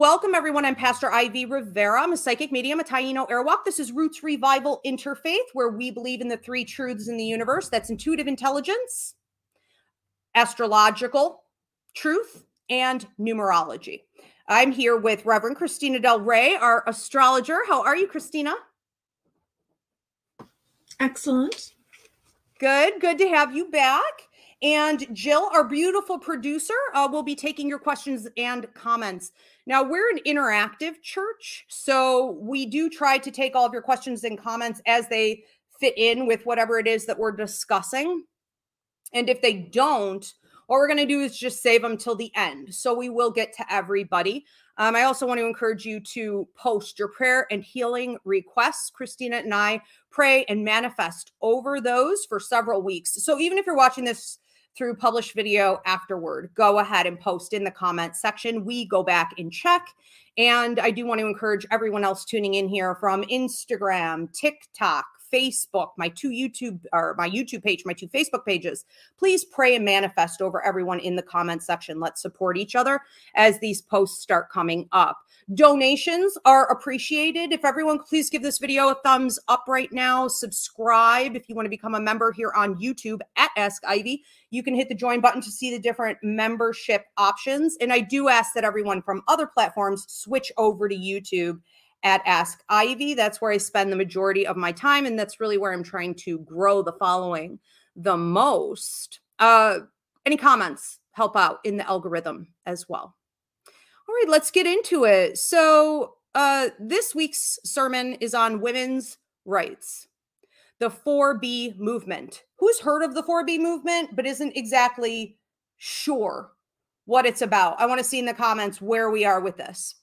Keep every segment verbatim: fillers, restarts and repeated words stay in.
Welcome, everyone. I'm Pastor Ivy Rivera. I'm a psychic medium, a Taino Airwalk. This is Roots Revival Interfaith, where we believe in the three truths in the universe. That's intuitive intelligence, astrological truth, and numerology. I'm here with Reverend Christina Del Rey, our astrologer. How are you, Christina? Excellent. Good. Good to have you back. And Jill, our beautiful producer, uh, will be taking your questions and comments. Now, we're an interactive church, so we do try to take all of your questions and comments as they fit in with whatever it is that we're discussing. And if they don't, what we're going to do is just save them till the end. So we will get to everybody. Um, I also want to encourage you to post your prayer and healing requests. Christina and I pray and manifest over those for several weeks. So even if you're watching this through published video afterward, go ahead and post in the comment section. We go back and check. And I do want to encourage everyone else tuning in here from Instagram, TikTok, Facebook, my two YouTube or my YouTube page, my two Facebook pages. Please pray and manifest over everyone in the comment section. Let's support each other as these posts start coming up. Donations are appreciated. If everyone please give this video a thumbs up right now. Subscribe if you want to become a member here on YouTube at Ask Ivy. You can hit the join button to see the different membership options. And I do ask that everyone from other platforms switch over to YouTube at Ask Ivy. That's where I spend the majority of my time, and that's really where I'm trying to grow the following the most. Uh, any comments help out in the algorithm as well. All right, let's get into it. So uh, this week's sermon is on women's rights, the four B movement. Who's heard of the four B movement but isn't exactly sure what it's about? I want to see in the comments where we are with this.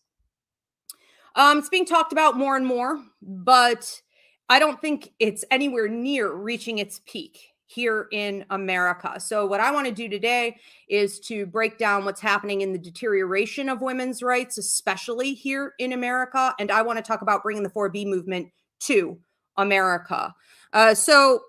Um, it's being talked about more and more, but I don't think it's anywhere near reaching its peak here in America. So what I want to do today is to break down what's happening in the deterioration of women's rights, especially here in America. And I want to talk about bringing the four B movement to America. Uh, so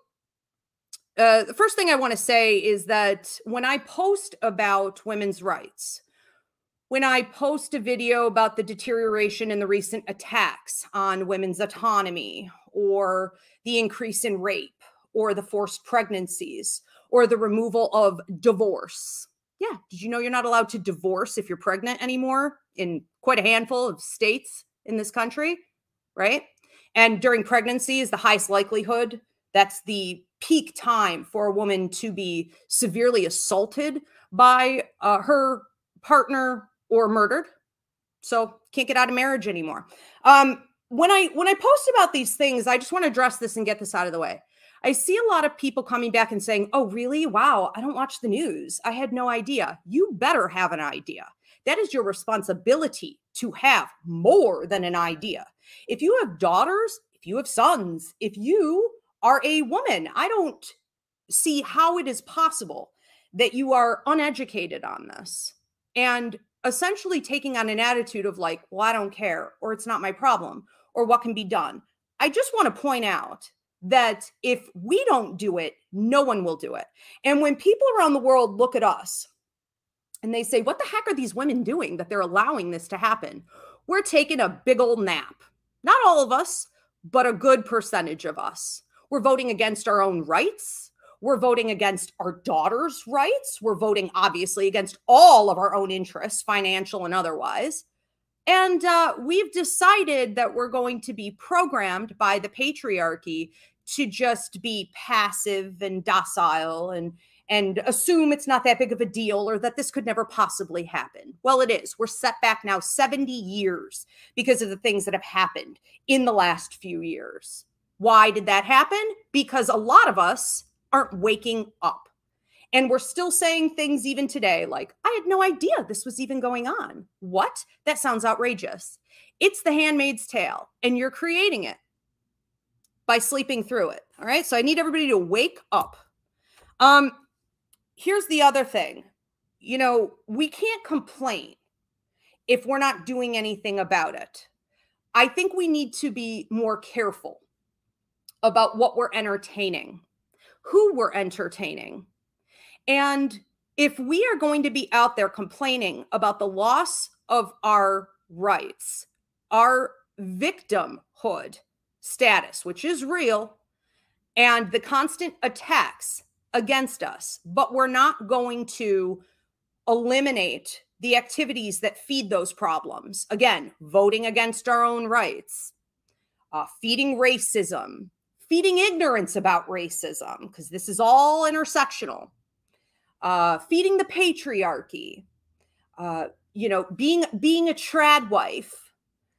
uh, the first thing I want to say is that when I post about women's rights, when I post a video about the deterioration in the recent attacks on women's autonomy, or the increase in rape, or the forced pregnancies, or the removal of divorce. Yeah, did you know you're not allowed to divorce if you're pregnant anymore in quite a handful of states in this country, right? And during pregnancy is the highest likelihood. That's the peak time for a woman to be severely assaulted by uh, her partner or murdered. So can't get out of marriage anymore. Um, when I when I post about these things, I just want to address this and get this out of the way. I see a lot of people coming back and saying, oh, really? Wow, I don't watch the news. I had no idea. You better have an idea. That is your responsibility to have more than an idea. If you have daughters, if you have sons, if you are a woman, I don't see how it is possible that you are uneducated on this and essentially taking on an attitude of like, well, I don't care, or it's not my problem, or what can be done. I just want to point out that if we don't do it, no one will do it. And when people around the world look at us and they say, what the heck are these women doing that they're allowing this to happen? We're taking a big old nap. Not all of us, but a good percentage of us. We're voting against our own rights. We're voting against our daughters' rights. We're voting, obviously, against all of our own interests, financial and otherwise. And uh, we've decided that we're going to be programmed by the patriarchy to just be passive and docile and, and assume it's not that big of a deal or that this could never possibly happen. Well, it is. We're set back now seventy years because of the things that have happened in the last few years. Why did that happen? Because a lot of us aren't waking up. And we're still saying things even today like, I had no idea this was even going on. What? That sounds outrageous. It's The Handmaid's Tale, and you're creating it by sleeping through it. All right. So I need everybody to wake up. Um, here's the other thing. You know, we can't complain if we're not doing anything about it. I think we need to be more careful about what we're entertaining, who we're entertaining. And if we are going to be out there complaining about the loss of our rights, our victimhood status, which is real, and the constant attacks against us, but we're not going to eliminate the activities that feed those problems. Again, voting against our own rights, uh, feeding racism, feeding ignorance about racism, because this is all intersectional, uh, feeding the patriarchy, uh, you know, being being a trad wife.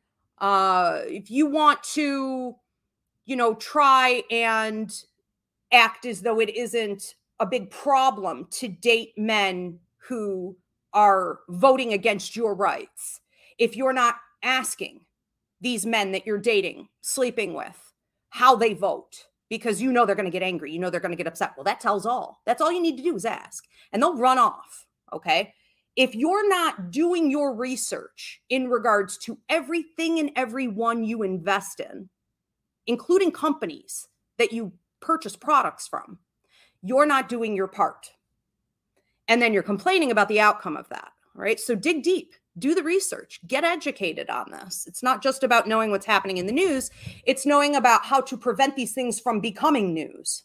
Uh, if you want to, you know, try and act as though it isn't a big problem to date men who are voting against your rights, if you're not asking these men that you're dating, sleeping with, how they vote, because you know they're going to get angry, you know they're going to get upset. Well, that tells all. That's all you need to do is ask, and they'll run off, okay? If you're not doing your research in regards to everything and everyone you invest in, including companies that you purchase products from, you're not doing your part. And then you're complaining about the outcome of that, right? So dig deep, do the research, get educated on this. It's not just about knowing what's happening in the news. It's knowing about how to prevent these things from becoming news.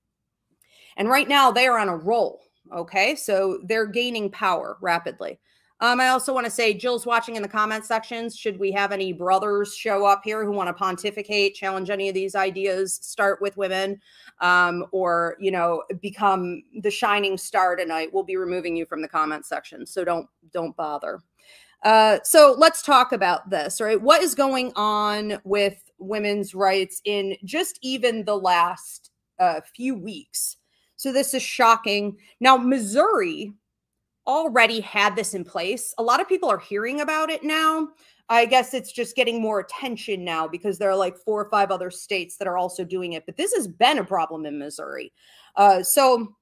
And right now they are on a roll, okay? So they're gaining power rapidly. Um, I also want to say, Jill's watching in the comment sections. Should we have any brothers show up here who want to pontificate, challenge any of these ideas, start with women, um, or, you know, become the shining star tonight, we'll be removing you from the comment section. So don't, don't bother. Uh, so let's talk about this, right? What is going on with women's rights in just even the last uh, few weeks? So this is shocking. Now, Missouri already had this in place. A lot of people are hearing about it now. I guess it's just getting more attention now because there are like four or five other states that are also doing it. But this has been a problem in Missouri. Uh, so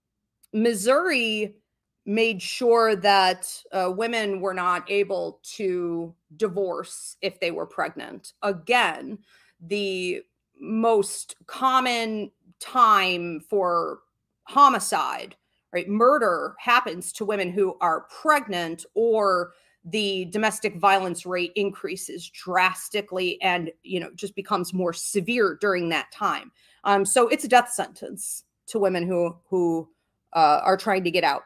Missouri made sure that uh, women were not able to divorce if they were pregnant. Again, the most common time for homicide, right? Murder happens to women who are pregnant, or the domestic violence rate increases drastically and, you know, just becomes more severe during that time. Um, so it's a death sentence to women who, who uh, are trying to get out.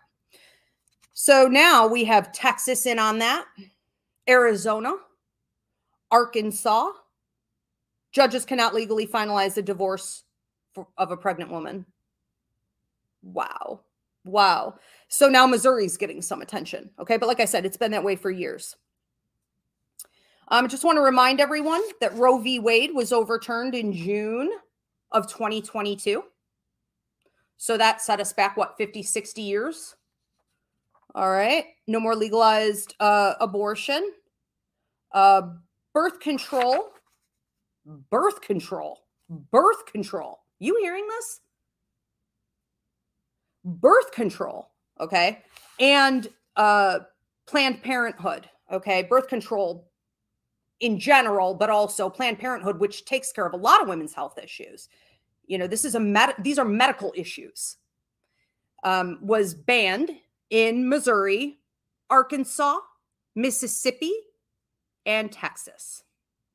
So now we have Texas in on that, Arizona, Arkansas. Judges cannot legally finalize the divorce for, of a pregnant woman. Wow. Wow. So now Missouri's getting some attention. Okay. But like I said, it's been that way for years. Um, I just want to remind everyone that Roe v. Wade was overturned in June of twenty twenty-two. So that set us back, what, fifty, sixty years? All right. No more legalized uh, abortion. Uh, birth control. Birth control. Birth control. You hearing this? Birth control, okay, and uh, Planned Parenthood, okay, birth control in general, but also Planned Parenthood, which takes care of a lot of women's health issues. You know, this is a med- these are medical issues. Um, was banned in Missouri, Arkansas, Mississippi, and Texas.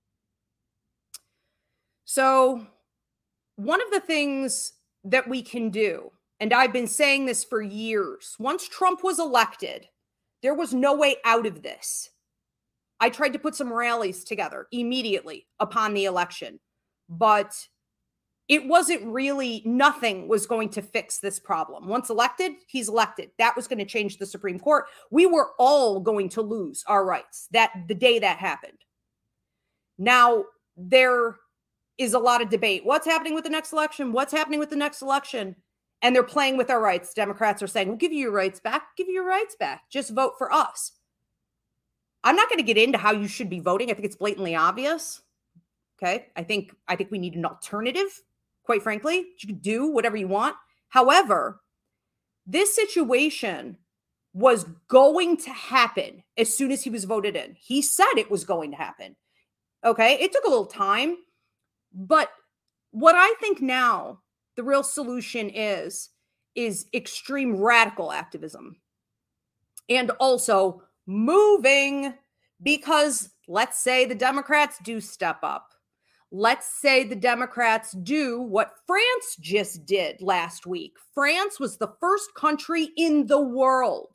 So one of the things that we can do, and I've been saying this for years, once Trump was elected, there was no way out of this. I tried to put some rallies together immediately upon the election, but it wasn't really, nothing was going to fix this problem. Once elected, he's elected. That was going to change the Supreme Court. We were all going to lose our rights that the day that happened. Now, there is a lot of debate. What's happening with the next election? What's happening with the next election? And they're playing with our rights. Democrats are saying, we'll give you your rights back. Give you your rights back. Just vote for us. I'm not going to get into how you should be voting. I think it's blatantly obvious. Okay. I think, I think we need an alternative, quite frankly. You can do whatever you want. However, this situation was going to happen as soon as he was voted in. He said it was going to happen. Okay. It took a little time, but what I think now the real solution is, is extreme radical activism, and also moving, Because let's say the Democrats do step up. Let's say the Democrats do what France just did last week. France was the first country in the world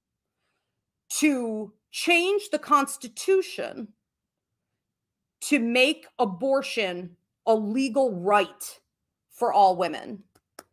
to change the Constitution to make abortion a legal right for all women.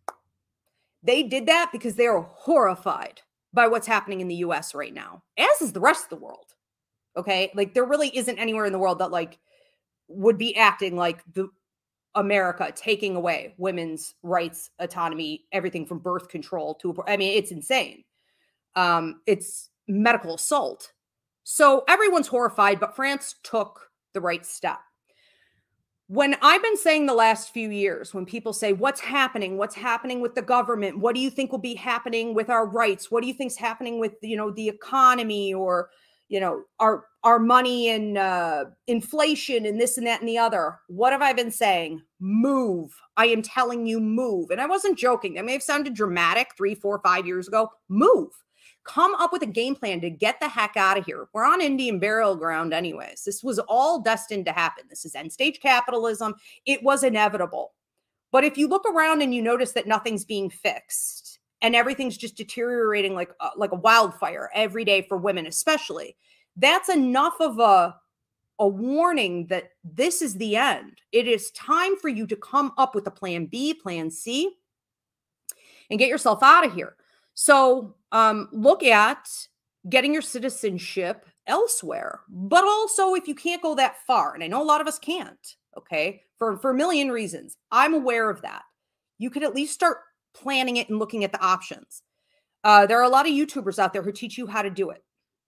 They did that because they are horrified by what's happening in the U S right now, as is the rest of the world. Okay? Like, there really isn't anywhere in the world that, like, would be acting like the America, taking away women's rights, autonomy, everything from birth control to, I mean, it's insane. Um, it's medical assault. So everyone's horrified, but France took the right step. When I've been saying the last few years, when people say, what's happening? What's happening with the government? What do you think will be happening with our rights? What do you think's happening with, you know, the economy, or, you know, our, our money and uh, inflation and this and that and the other? What have I been saying? Move. I am telling you, move. And I wasn't joking. That may have sounded dramatic three, four, five years ago. Move. Come up with a game plan to get the heck out of here. We're on Indian burial ground anyways. This was all destined to happen. This is end stage capitalism. It was inevitable. But if you look around and you notice that nothing's being fixed and everything's just deteriorating like, uh, like a wildfire every day for women especially, that's enough of a, a warning that this is the end. It is time for you to come up with a plan B, plan C, and get yourself out of here. So um, look at getting your citizenship elsewhere, but also if you can't go that far, and I know a lot of us can't, okay, for, for a million reasons, I'm aware of that. You could at least start planning it and looking at the options. Uh, there are a lot of YouTubers out there who teach you how to do it.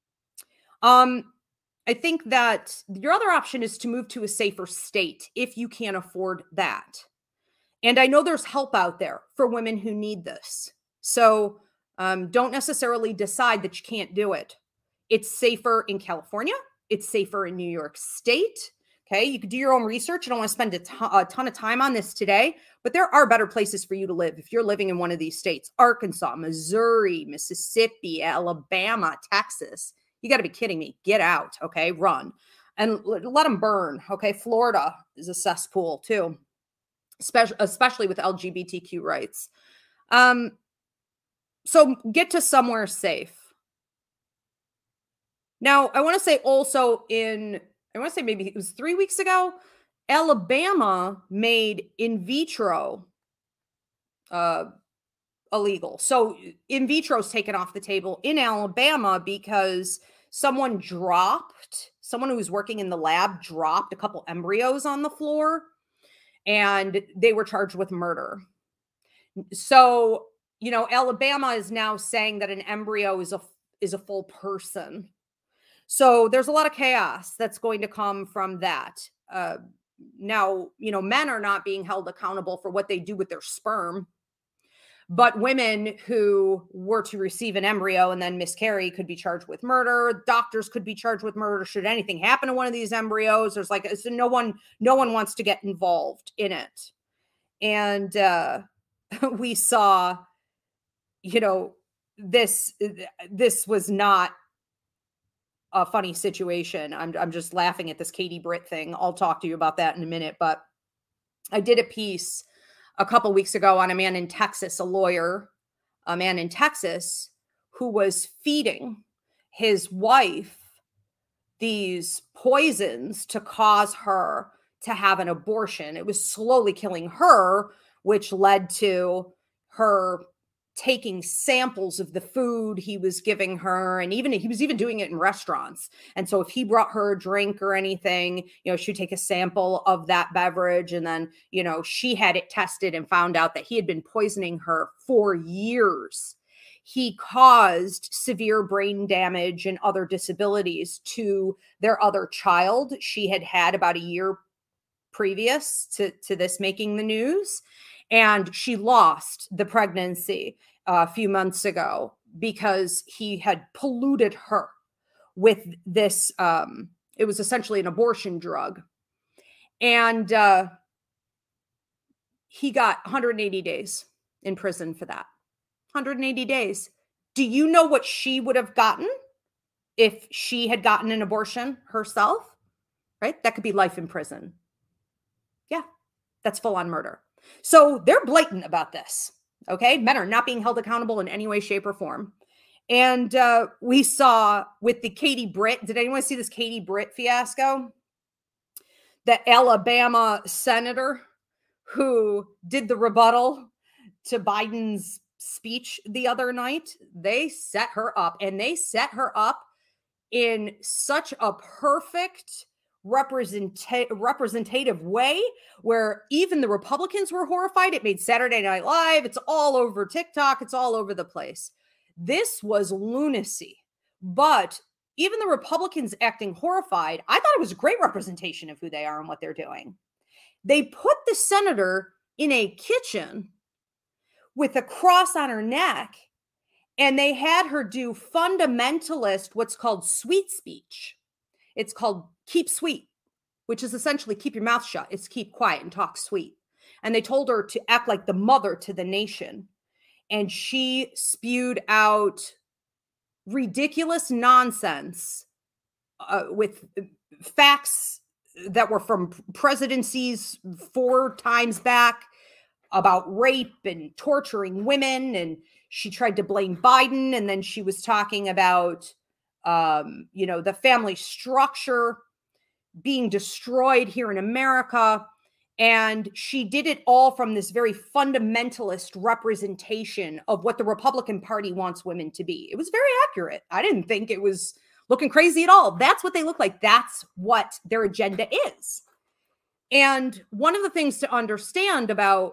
Um, I think that your other option is to move to a safer state if you can't afford that. And I know there's help out there for women who need this. So Um, don't necessarily decide that you can't do it. It's safer in California. It's safer in New York State. Okay. You could do your own research. I don't want to spend a, ton, a ton of time on this today, but there are better places for you to live if you're living in one of these states: Arkansas, Missouri, Mississippi, Alabama, Texas. You got to be kidding me. Get out. Okay. Run and let them burn. Okay. Florida is a cesspool too, especially, especially with L G B T Q rights. Um, So get to somewhere safe. Now, I want to say also in, I want to say maybe it was three weeks ago, Alabama made in vitro uh, illegal. So in vitro is taken off the table in Alabama because someone dropped, someone who was working in the lab dropped a couple embryos on the floor and they were charged with murder. So, you know, Alabama is now saying that an embryo is a is a full person. So there's a lot of chaos that's going to come from that. Uh, now, you know, men are not being held accountable for what they do with their sperm, but women who were to receive an embryo and then miscarry could be charged with murder. Doctors could be charged with murder should anything happen to one of these embryos. There's like, so no one, no one wants to get involved in it. And uh, we saw, you know, this, this was not a funny situation. I'm, I'm just laughing at this Katie Britt thing. I'll talk to you about that in a minute, but I did a piece a couple weeks ago on a man in Texas, a lawyer, a man in Texas who was feeding his wife these poisons to cause her to have an abortion. It was slowly killing her, which led to her taking samples of the food he was giving her. And even he was even doing it in restaurants. And so if he brought her a drink or anything, you know, she'd take a sample of that beverage. And then, you know, she had it tested and found out that he had been poisoning her for years. He caused severe brain damage and other disabilities to their other child. She had had about a year previous to, to this making the news. And she lost the pregnancy uh, a few months ago because he had polluted her with this. Um, it was essentially an abortion drug. And uh, he got one hundred eighty days in prison for that. one hundred eighty days. Do you know what she would have gotten? if she had gotten an abortion herself, right? That could be life in prison. Yeah, that's full-on murder. So they're blatant about this, okay? Men are not being held accountable in any way, shape, or form. And uh, we saw with the Katie Britt, did anyone see this Katie Britt fiasco? The Alabama senator who did the rebuttal to Biden's speech the other night, they set her up, and they set her up in such a perfect representa- representative way where even the Republicans were horrified. It made Saturday Night Live. It's all over TikTok. It's all over the place. This was lunacy. But even the Republicans acting horrified, I thought it was a great representation of who they are and what they're doing. They put the senator in a kitchen with a cross on her neck, and they had her do fundamentalist, what's called sweet speech. It's called keep sweet, which is essentially keep your mouth shut. It's keep quiet and talk sweet. And they told her to act like the mother to the nation. And she spewed out ridiculous nonsense uh, with facts that were from presidencies four times back about rape and torturing women. And she tried to blame Biden. And then she was talking about, um, you know, the family structure being destroyed here in America. And she did it all from this very fundamentalist representation of what the Republican Party wants women to be. It was very accurate. I didn't think it was looking crazy at all. That's what they look like. That's what their agenda is. And one of the things to understand about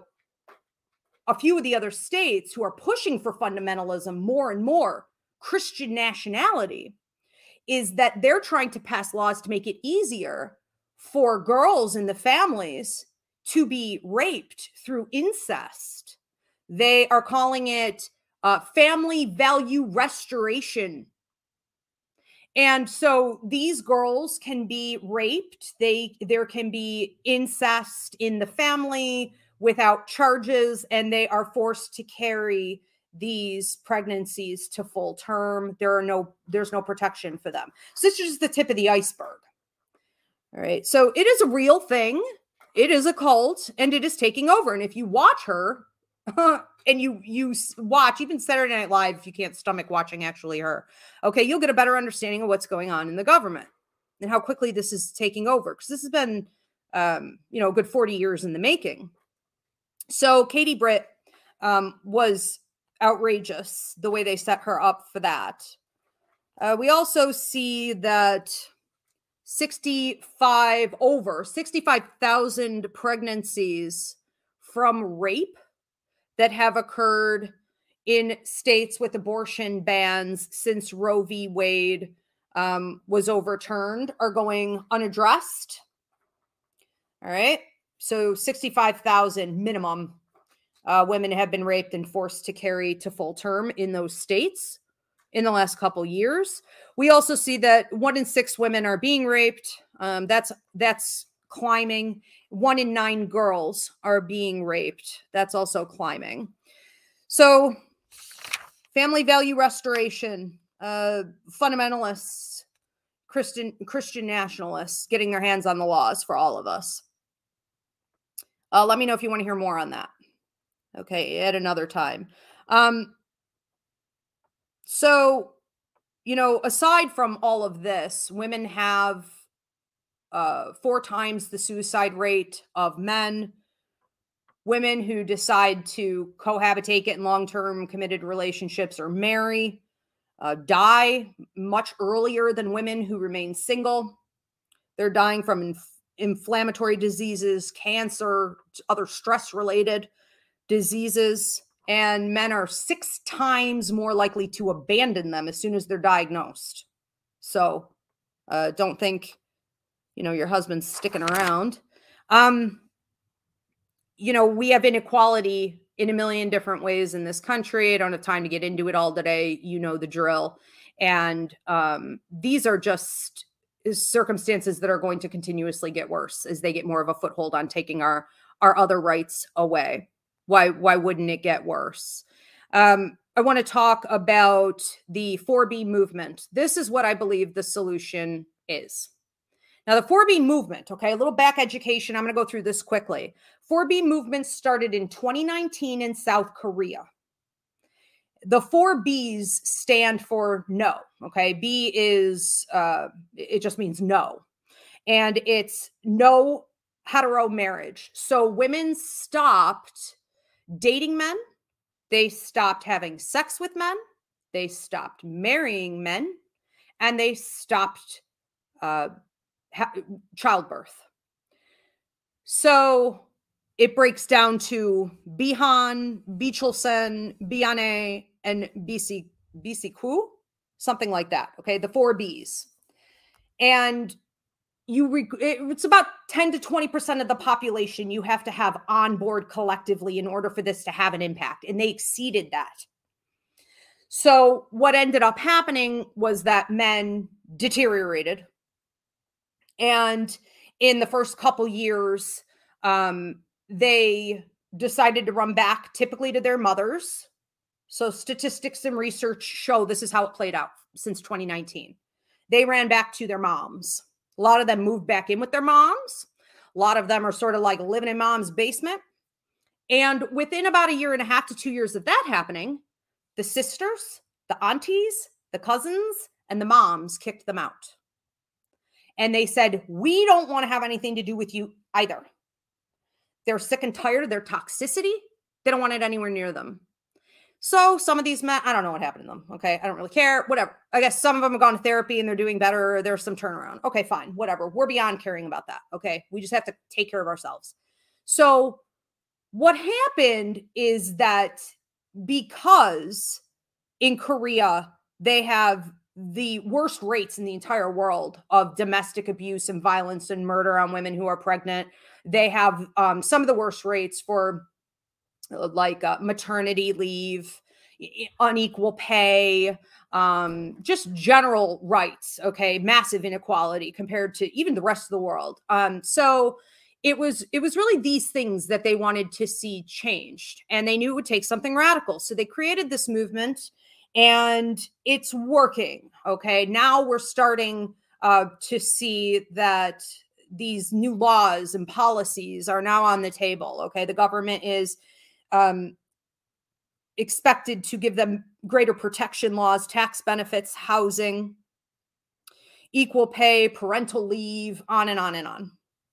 a few of the other states who are pushing for fundamentalism more and more, Christian nationality, is that they're trying to pass laws to make it easier for girls in the families to be raped through incest. They are calling it uh, family value restoration. And so these girls can be raped. They, there can be incest in the family without charges, and they are forced to carry these pregnancies to full term. There are no, there's no protection for them. So this is just the tip of the iceberg. All right. So it is a real thing. It is a cult, and it is taking over. And if you watch her and you, you watch even Saturday Night Live, if you can't stomach watching actually her, okay, you'll get a better understanding of what's going on in the government and how quickly this is taking over. Because this has been, um, you know, a good forty years in the making. So Katie Britt um, was outrageous the way they set her up for that. Uh, we also see that sixty-five over sixty-five thousand pregnancies from rape that have occurred in states with abortion bans since Roe v. Wade um, was overturned are going unaddressed. All right. So sixty-five thousand minimum uh, women have been raped and forced to carry to full term in those states in the last couple years. We also see that one in six women are being raped. Um, that's that's climbing. One in nine girls are being raped. That's also climbing. So family value restoration, uh, fundamentalists, Christian Christian nationalists getting their hands on the laws for all of us. Uh, let me know if you want to hear more on that. Okay, at another time. Um, so, you know, aside from all of this, women have uh, four times the suicide rate of men. Women who decide to cohabitate, get in long-term committed relationships, or marry uh, die much earlier than women who remain single. They're dying from inf- inflammatory diseases, cancer, other stress-related diseases, and men are six times more likely to abandon them as soon as they're diagnosed. So uh, don't think, you know, your husband's sticking around. Um, you know, we have inequality in a million different ways in this country. I don't have time to get into it all today. You know the drill. And um, these are just circumstances that are going to continuously get worse as they get more of a foothold on taking our, our other rights away. Why, why wouldn't it get worse? Um, I want to talk about the four B movement. This is what I believe the solution is. Now, the four B movement, okay, a little back education. I'm going to go through this quickly. four B movement started in twenty nineteen in South Korea. The four B's stand for no, okay? B is, uh, it just means no. And it's no hetero marriage. So women stopped dating men. They stopped having sex with men. They stopped marrying men. And they stopped uh, childbirth. So it breaks down to Bihan, Bicholsen, Biane, and BC, BCQ, something like that. Okay, the four B's. And you, it's about ten to twenty percent of the population you have to have on board collectively in order for this to have an impact. And they exceeded that. So what ended up happening was that men deteriorated. And in the first couple years, um, they decided to run back typically to their mothers. So statistics and research show this is how it played out since twenty nineteen. They ran back to their moms. A lot of them moved back in with their moms. A lot of them are sort of like living in mom's basement. And within about a year and a half to two years of that happening, the sisters, the aunties, the cousins, and the moms kicked them out. And they said, we don't want to have anything to do with you either. They're sick and tired of their toxicity. They don't want it anywhere near them. So some of these men, I don't know what happened to them. Okay. I don't really care. Whatever. I guess some of them have gone to therapy and they're doing better. Or there's some turnaround. Okay, fine. Whatever. We're beyond caring about that. Okay. We just have to take care of ourselves. So what happened is that because in Korea, they have the worst rates in the entire world of domestic abuse and violence and murder on women who are pregnant. They have um, some of the worst rates for like uh, maternity leave, unequal pay, um, just general rights. Okay. Massive inequality compared to even the rest of the world. Um, so it was, it was really these things that they wanted to see changed, and they knew it would take something radical. So they created this movement, and it's working. Okay. Now we're starting uh, to see that these new laws and policies are now on the table. Okay. The government is um, expected to give them greater protection laws, tax benefits, housing, equal pay, parental leave, on and on and on.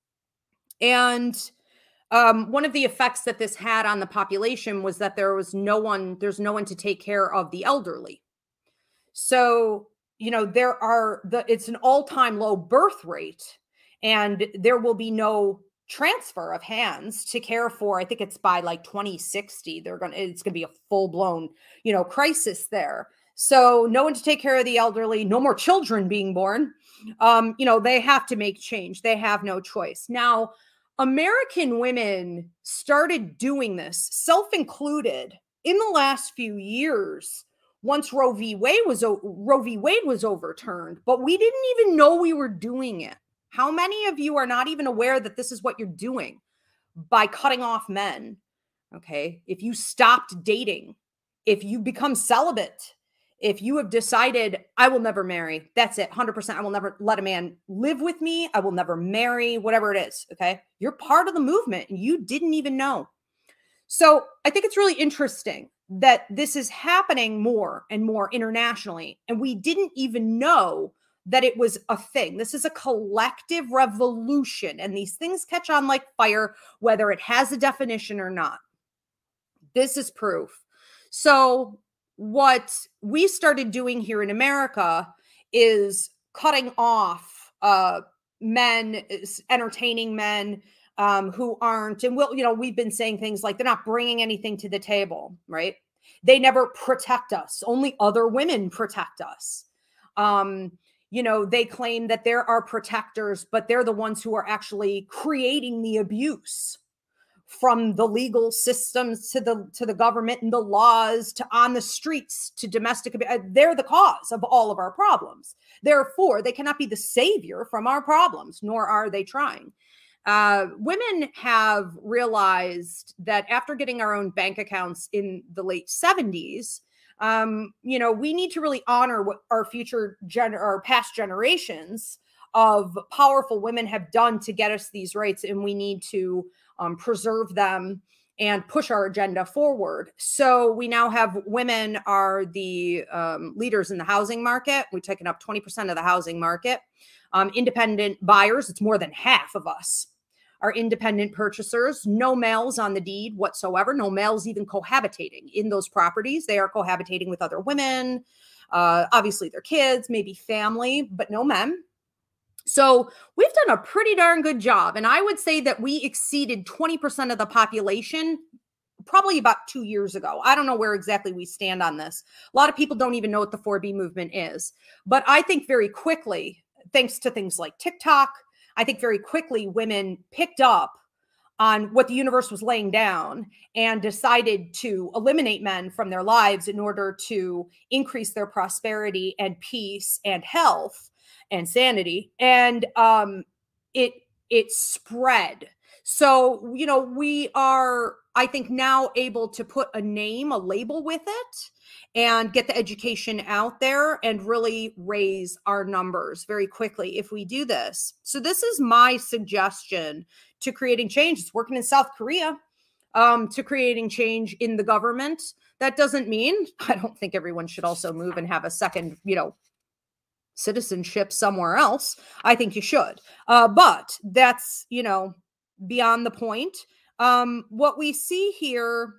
And um, one of the effects that this had on the population was that there was no one, there's no one to take care of the elderly. So, you know, there are the, it's an all-time low birth rate, and there will be no transfer of hands to care for. I think it's by like twenty sixty, they're going to, it's going to be a full blown, you know, crisis there. So no one to take care of the elderly, no more children being born. Um, you know, they have to make change. They have no choice. Now, American women started doing this, self-included, in the last few years once Roe v. Wade was, Roe v. Wade was overturned, but we didn't even know we were doing it. How many of you are not even aware that this is what you're doing by cutting off men? Okay. If you stopped dating, if you become celibate, if you have decided, I will never marry, that's it, one hundred percent. I will never let a man live with me. I will never marry, whatever it is. Okay. You're part of the movement and you didn't even know. So I think it's really interesting that this is happening more and more internationally, and we didn't even know that it was a thing. This is a collective revolution, and these things catch on like fire, whether it has a definition or not. This is proof. So what we started doing here in America is cutting off uh, men, entertaining men um, who aren't, and we'll, you know, we've been saying things like they're not bringing anything to the table, right? They never protect us. Only other women protect us. Um, You know, they claim that there are protectors, but they're the ones who are actually creating the abuse, from the legal systems to the to the government and the laws to on the streets to domestic abuse. They're the cause of all of our problems. Therefore, they cannot be the savior from our problems, nor are they trying. Uh, women have realized that after getting our own bank accounts in the late seventies, Um, you know, we need to really honor what our future gen our past generations of powerful women have done to get us these rights, and we need to um, preserve them and push our agenda forward. So we now have women are the um, leaders in the housing market. We've taken up twenty percent of the housing market. Um, independent buyers, it's more than half of us are independent purchasers. No males on the deed whatsoever. No males even cohabitating in those properties. They are cohabitating with other women, uh, obviously their kids, maybe family, but no men. So we've done a pretty darn good job. And I would say that we exceeded twenty percent of the population probably about two years ago. I don't know where exactly we stand on this. A lot of people don't even know what the four B movement is. But I think very quickly, thanks to things like TikTok, I think very quickly women picked up on what the universe was laying down and decided to eliminate men from their lives in order to increase their prosperity and peace and health and sanity. And um, it it spread. So, you know, we are, I think, now able to put a name, a label with it, and get the education out there and really raise our numbers very quickly if we do this. So this is my suggestion to creating change. It's working in South Korea, um, to creating change in the government. That doesn't mean, I don't think everyone should also move and have a second, you know, citizenship somewhere else. I think you should. Uh, but that's, you know, beyond the point. Um, what we see here,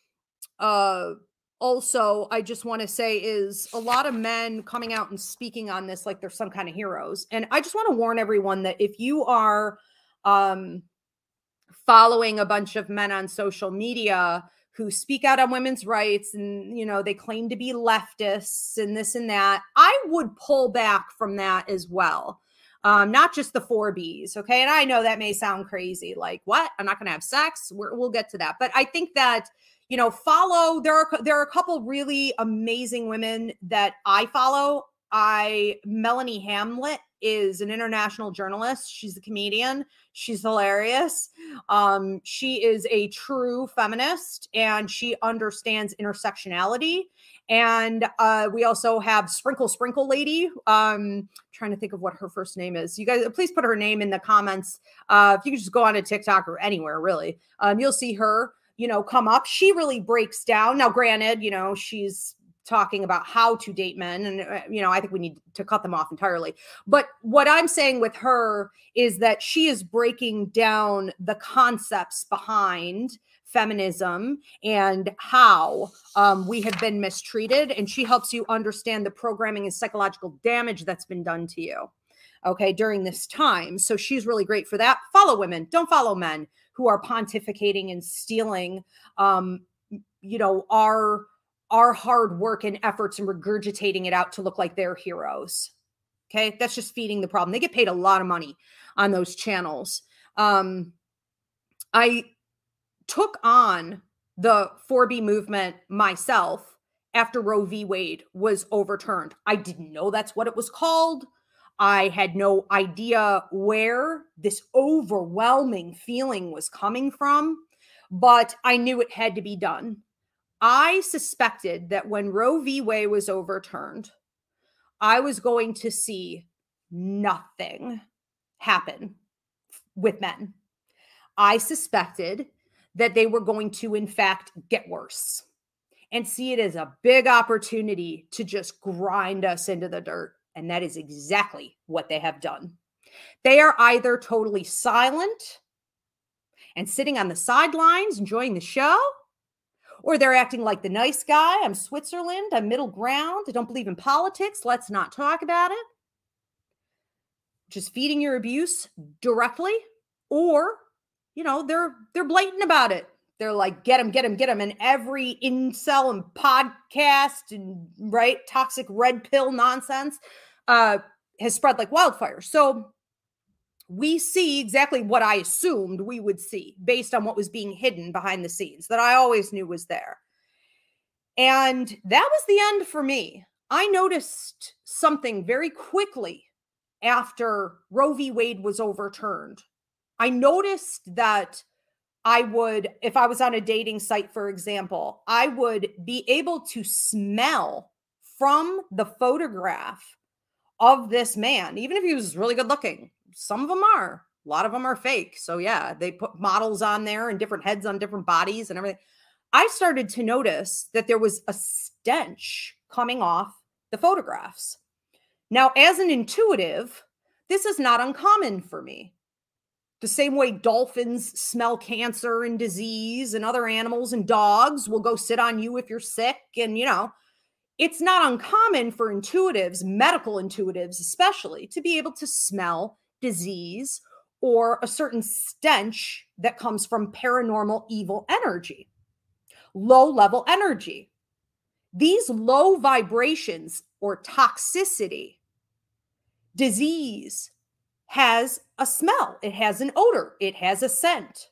uh, also, I just want to say is a lot of men coming out and speaking on this like they're some kind of heroes. And I just want to warn everyone that if you are um, following a bunch of men on social media who speak out on women's rights and, you know, they claim to be leftists and this and that, I would pull back from that as well. Um, not just the four Bs. Okay. And I know that may sound crazy. Like, what? I'm not going to have sex. We're, we'll get to that. But I think that, you know, follow, there are, there are a couple really amazing women that I follow. I, Melanie Hamlet is an international journalist. She's a comedian. She's hilarious. Um, she is a true feminist and she understands intersectionality. And uh, we also have Sprinkle Sprinkle Lady. Um, trying to think of what her first name is. You guys, please put her name in the comments. Uh, if you could just go on to TikTok or anywhere, really, um, you'll see her, you know, come up. She really breaks down. Now, granted, you know, she's talking about how to date men. And, uh, you know, I think we need to cut them off entirely. But what I'm saying with her is that she is breaking down the concepts behind feminism and how um, we have been mistreated. And she helps you understand the programming and psychological damage that's been done to you, okay, during this time. So she's really great for that. Follow women. Don't follow men who are pontificating and stealing, um, you know, our our hard work and efforts and regurgitating it out to look like they're heroes. Okay. That's just feeding the problem. They get paid a lot of money on those channels. Um, I took on the four B movement myself after Roe v. Wade was overturned. I didn't know that's what it was called. I had no idea where this overwhelming feeling was coming from, but I knew it had to be done. I suspected that when Roe v. Wade was overturned, I was going to see nothing happen with men. I suspected that they were going to, in fact, get worse and see it as a big opportunity to just grind us into the dirt. And that is exactly what they have done. They are either totally silent and sitting on the sidelines, enjoying the show, or they're acting like the nice guy. I'm Switzerland. I'm middle ground. I don't believe in politics. Let's not talk about it. Just feeding your abuse directly. Or, you know, they're they're blatant about it. They're like, get them, get them, get them. And every incel and podcast and, right, toxic red pill nonsense uh, has spread like wildfire. So we see exactly what I assumed we would see based on what was being hidden behind the scenes that I always knew was there. And that was the end for me. I noticed something very quickly after Roe v. Wade was overturned. I noticed that I would, if I was on a dating site, for example, I would be able to smell from the photograph of this man, even if he was really good looking. Some of them are, a lot of them are fake. So yeah, they put models on there and different heads on different bodies and everything. I started to notice that there was a stench coming off the photographs. Now, as an intuitive, this is not uncommon for me. The same way dolphins smell cancer and disease, and other animals and dogs will go sit on you if you're sick. And, you know, it's not uncommon for intuitives, medical intuitives especially, to be able to smell disease or a certain stench that comes from paranormal evil energy, low level energy. These low vibrations or toxicity, disease, has a smell. It has an odor. It has a scent.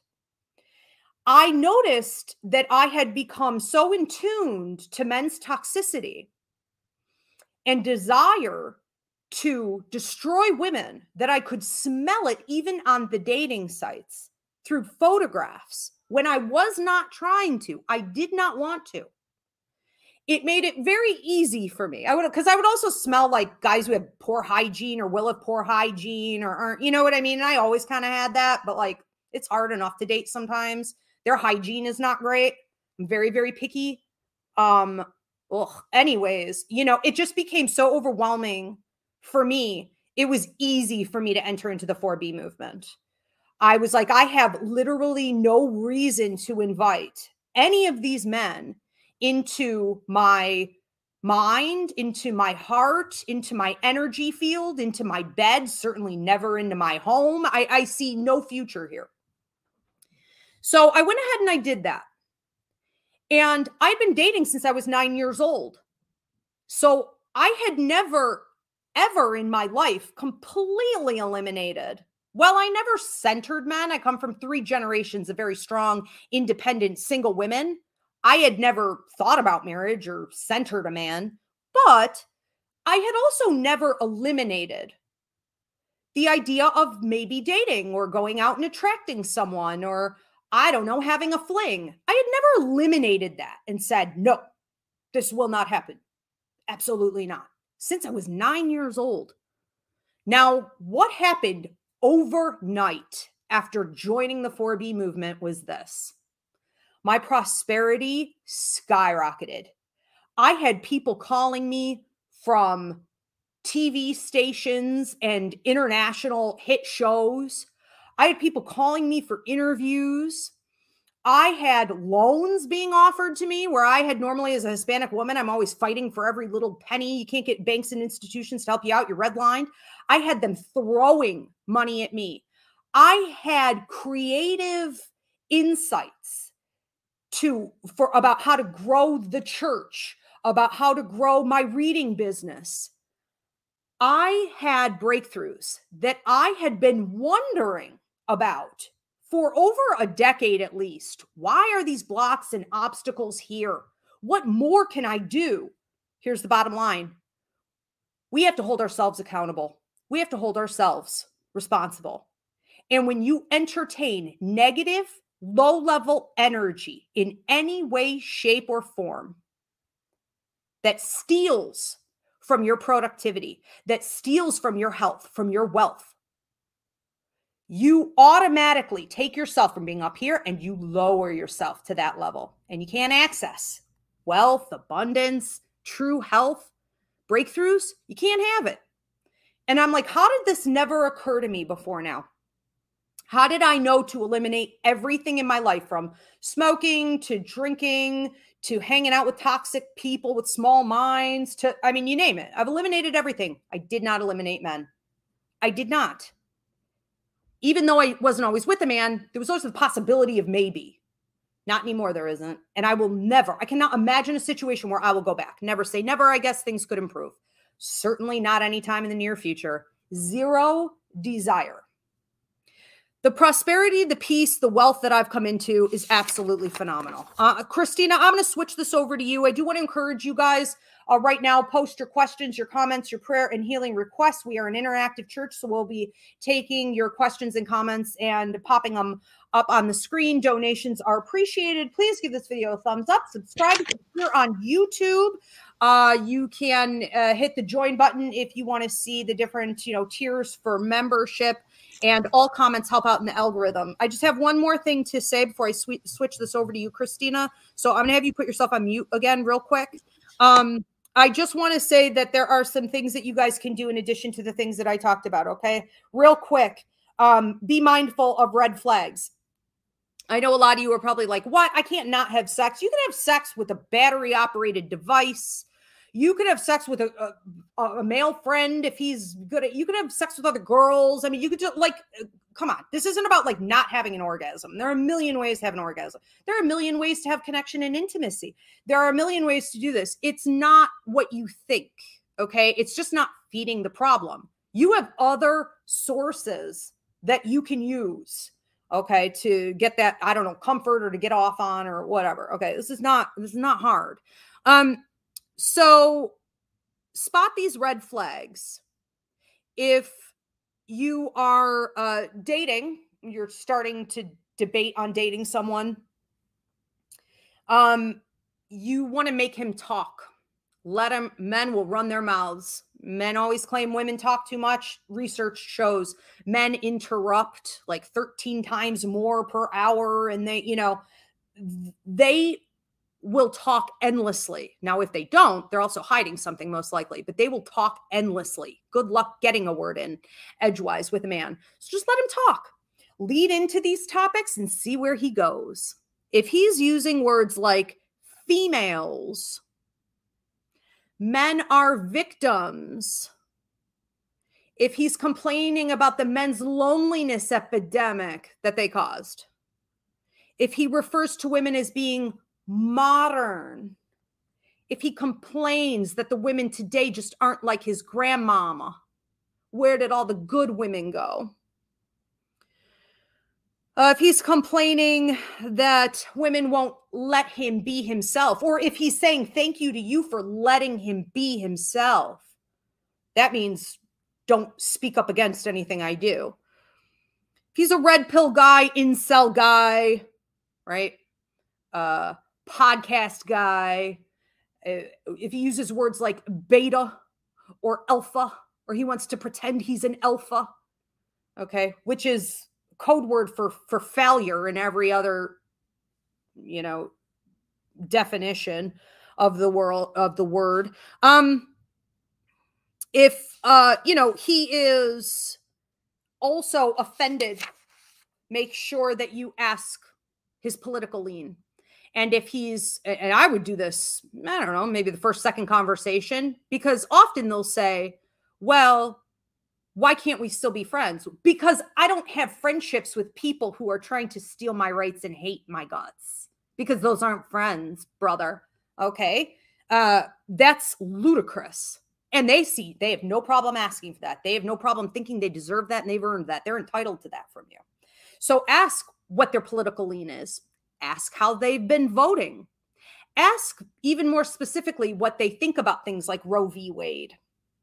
I noticed that I had become so in tuned to men's toxicity and desire to destroy women that I could smell it even on the dating sites through photographs when I was not trying to. I did not want to. It made it very easy for me. I would, because I would also smell like guys who have poor hygiene or will have poor hygiene or aren't, you know what I mean? And I always kind of had that, but like, it's hard enough to date sometimes. Their hygiene is not great. I'm very, very picky. Um, ugh. Anyways, you know, it just became so overwhelming for me. It was easy for me to enter into the four B movement. I was like, I have literally no reason to invite any of these men into my mind, into my heart, into my energy field, into my bed, certainly never into my home. I, I see no future here. So I went ahead and I did that. And I'd been dating since I was nine years old. So I had never, ever in my life completely eliminated. Well, I never centered men. I come from three generations of very strong, independent, single women. I had never thought about marriage or centered a man, but I had also never eliminated the idea of maybe dating or going out and attracting someone, or I don't know, having a fling. I had never eliminated that and said, no, this will not happen. Absolutely not. Since I was nine years old. Now, what happened overnight after joining the four B movement was this. My prosperity skyrocketed. I had people calling me from T V stations and international hit shows. I had people calling me for interviews. I had loans being offered to me where I had normally, as a Hispanic woman, I'm always fighting for every little penny. You can't get banks and institutions to help you out. You're redlined. I had them throwing money at me. I had creative insights to for about how to grow the church, about how to grow my reading business. I had breakthroughs that I had been wondering about for over a decade at least. Why are these blocks and obstacles here? What more can I do? Here's the bottom line. We have to hold ourselves accountable. We have to hold ourselves responsible. And when you entertain negative, low-level energy in any way, shape, or form that steals from your productivity, that steals from your health, from your wealth, you automatically take yourself from being up here and you lower yourself to that level. And you can't access wealth, abundance, true health, breakthroughs. You can't have it. And I'm like, how did this never occur to me before now? How did I know to eliminate everything in my life, from smoking to drinking to hanging out with toxic people with small minds to, I mean, you name it. I've eliminated everything. I did not eliminate men. I did not. Even though I wasn't always with a man, there was always the possibility of maybe. Not anymore, there isn't. And I will never, I cannot imagine a situation where I will go back. Never say never. I guess things could improve. Certainly not anytime in the near future. Zero desire. The prosperity, the peace, the wealth that I've come into is absolutely phenomenal. Uh, Christina, I'm going to switch this over to you. I do want to encourage you guys uh, right now, post your questions, your comments, your prayer and healing requests. We are an interactive church, so we'll be taking your questions and comments and popping them up on the screen. Donations are appreciated. Please give this video a thumbs up. Subscribe if you're on YouTube. Uh, you can uh, hit the join button if you want to see the different, you know, tiers for membership. And all comments help out in the algorithm. I just have one more thing to say before I sw switch this over to you, Christina. So I'm going to have you put yourself on mute again real quick. Um, I just want to say that there are some things that you guys can do in addition to the things that I talked about, okay? Real quick, um, be mindful of red flags. I know a lot of you are probably like, what? I can't not have sex. You can have sex with a battery-operated device. You could have sex with a, a, a male friend if he's good at, you could have sex with other girls. I mean, you could just like, come on. This isn't about like not having an orgasm. There are a million ways to have an orgasm. There are a million ways to have connection and intimacy. There are a million ways to do this. It's not what you think, okay? It's just not feeding the problem. You have other sources that you can use, okay, to get that, I don't know, comfort or to get off on or whatever. Okay, this is not, this is not hard. Um, So spot these red flags. If you are uh, dating, you're starting to debate on dating someone, um, you want to make him talk. Let him, men will run their mouths. Men always claim women talk too much. Research shows men interrupt like thirteen times more per hour. And they, you know, they will talk endlessly. Now, if they don't, they're also hiding something most likely, but they will talk endlessly. Good luck getting a word in edgewise with a man. So just let him talk. Lead into these topics and see where he goes. If he's using words like females, men are victims, if he's complaining about the men's loneliness epidemic that they caused, if he refers to women as being modern, if he complains that the women today just aren't like his grandmama, where did all the good women go? Uh, if he's complaining that women won't let him be himself, or if he's saying thank you to you for letting him be himself, that means don't speak up against anything I do. If he's a red pill guy, incel guy, right? Uh, podcast guy, uh, if he uses words like beta or alpha, or he wants to pretend he's an alpha, okay, which is code word for for failure in every other, you know, definition of the world of the word. Um, if uh, you know, he is also offended, make sure that you ask his political lean. And if he's, and I would do this, I don't know, maybe the first, second conversation, because often they'll say, well, why can't we still be friends? Because I don't have friendships with people who are trying to steal my rights and hate my guts, because those aren't friends, brother. Okay. Uh, that's ludicrous. And they see, they have no problem asking for that. They have no problem thinking they deserve that and they've earned that. They're entitled to that from you. So ask what their political lean is. Ask how they've been voting. Ask even more specifically what they think about things like Roe v. Wade.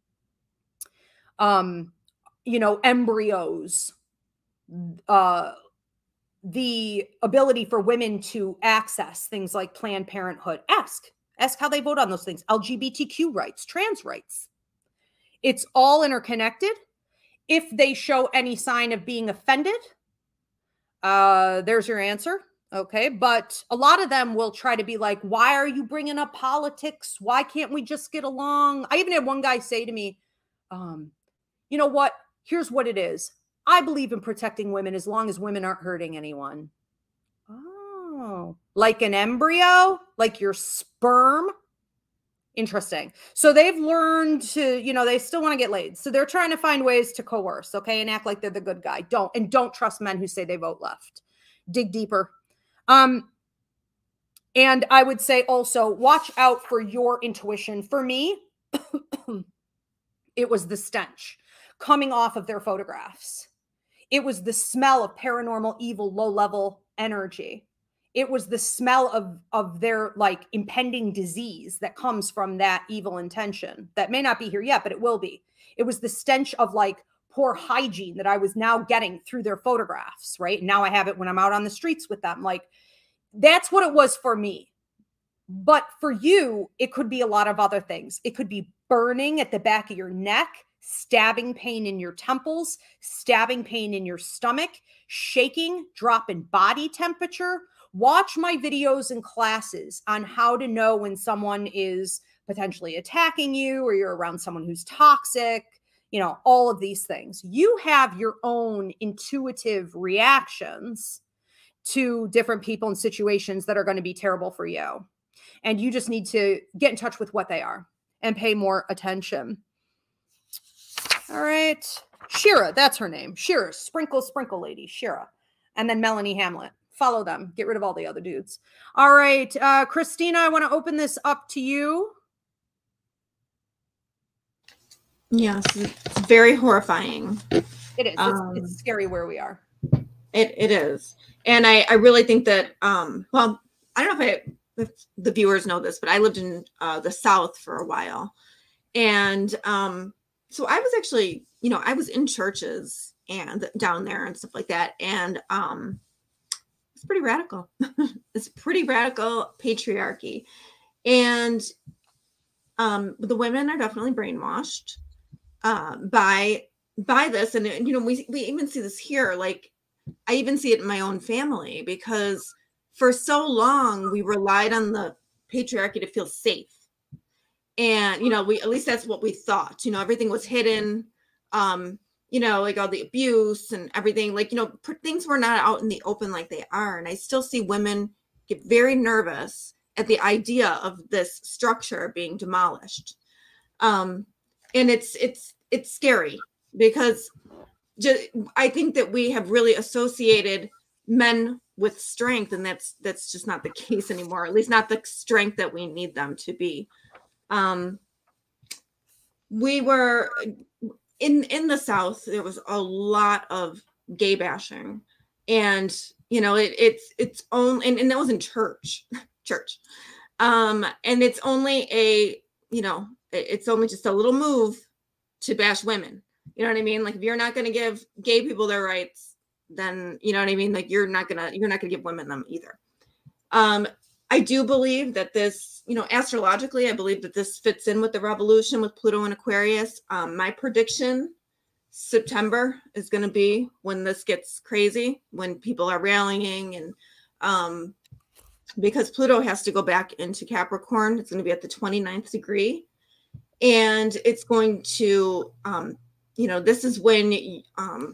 Um, you know, embryos, uh, the ability for women to access things like Planned Parenthood. Ask. Ask how they vote on those things. L G B T Q rights, trans rights. It's all interconnected. If they show any sign of being offended, uh, there's your answer. Okay. But a lot of them will try to be like, why are you bringing up politics? Why can't we just get along? I even had one guy say to me, um, you know what? Here's what it is. I believe in protecting women as long as women aren't hurting anyone. Oh, like an embryo, like your sperm. Interesting. So they've learned to, you know, they still want to get laid. So they're trying to find ways to coerce, okay, and act like they're the good guy. Don't, and don't trust men who say they vote left. Dig deeper. Um, and I would say also watch out for your intuition. For me, it was the stench coming off of their photographs. It was the smell of paranormal, evil, low-level energy. It was the smell of of their, like, impending disease that comes from that evil intention that may not be here yet, but it will be. It was the stench of, like, poor hygiene that I was now getting through their photographs, right? Now I have it when I'm out on the streets with them. Like, that's what it was for me. But for you, it could be a lot of other things. It could be burning at the back of your neck, stabbing pain in your temples, stabbing pain in your stomach, shaking, drop in body temperature. Watch my videos and classes on how to know when someone is potentially attacking you or you're around someone who's toxic, you know, all of these things. You have your own intuitive reactions to different people and situations that are going to be terrible for you. And you just need to get in touch with what they are and pay more attention. All right. Shira, that's her name. Shira, Sprinkle, Sprinkle Lady, Shira. And then Melanie Hamlet. Follow them. Get rid of all the other dudes. All right. Uh, Christina, I want to open this up to you. Yes, it's very horrifying. It is. Um, it's, it's scary where we are. It It is. And I, I really think that, um, well, I don't know if, I, if the viewers know this, but I lived in uh, the South for a while. And um, so I was actually, you know, I was in churches and down there and stuff like that. And um, it's pretty radical. It's pretty radical patriarchy. And um, the women are definitely brainwashed uh, by by this. And, you know, we, we even see this here. Like, I even see it in my own family, because for so long we relied on the patriarchy to feel safe. And, you know, we, at least that's what we thought, you know, everything was hidden. Um, you know, like all the abuse and everything, like, you know, things were not out in the open like they are. And I still see women get very nervous at the idea of this structure being demolished. Um, and it's, it's, it's scary, because just, I think that we have really associated men with strength, and that's, that's just not the case anymore, at least not the strength that we need them to be. Um, we were, In in the South, there was a lot of gay bashing, and you know it, it's it's only and, and that was in church, church, um, and it's only a you know it's only just a little move to bash women. You know what I mean? Like, if you're not going to give gay people their rights, then you know what I mean. Like, you're not gonna you're not gonna give women them either. Um, I do believe that this, you know, astrologically, I believe that this fits in with the revolution with Pluto and Aquarius. Um, my prediction, September is going to be when this gets crazy, when people are rallying, and um, because Pluto has to go back into Capricorn. It's going to be at the twenty-ninth degree. And it's going to, um, you know, this is when um,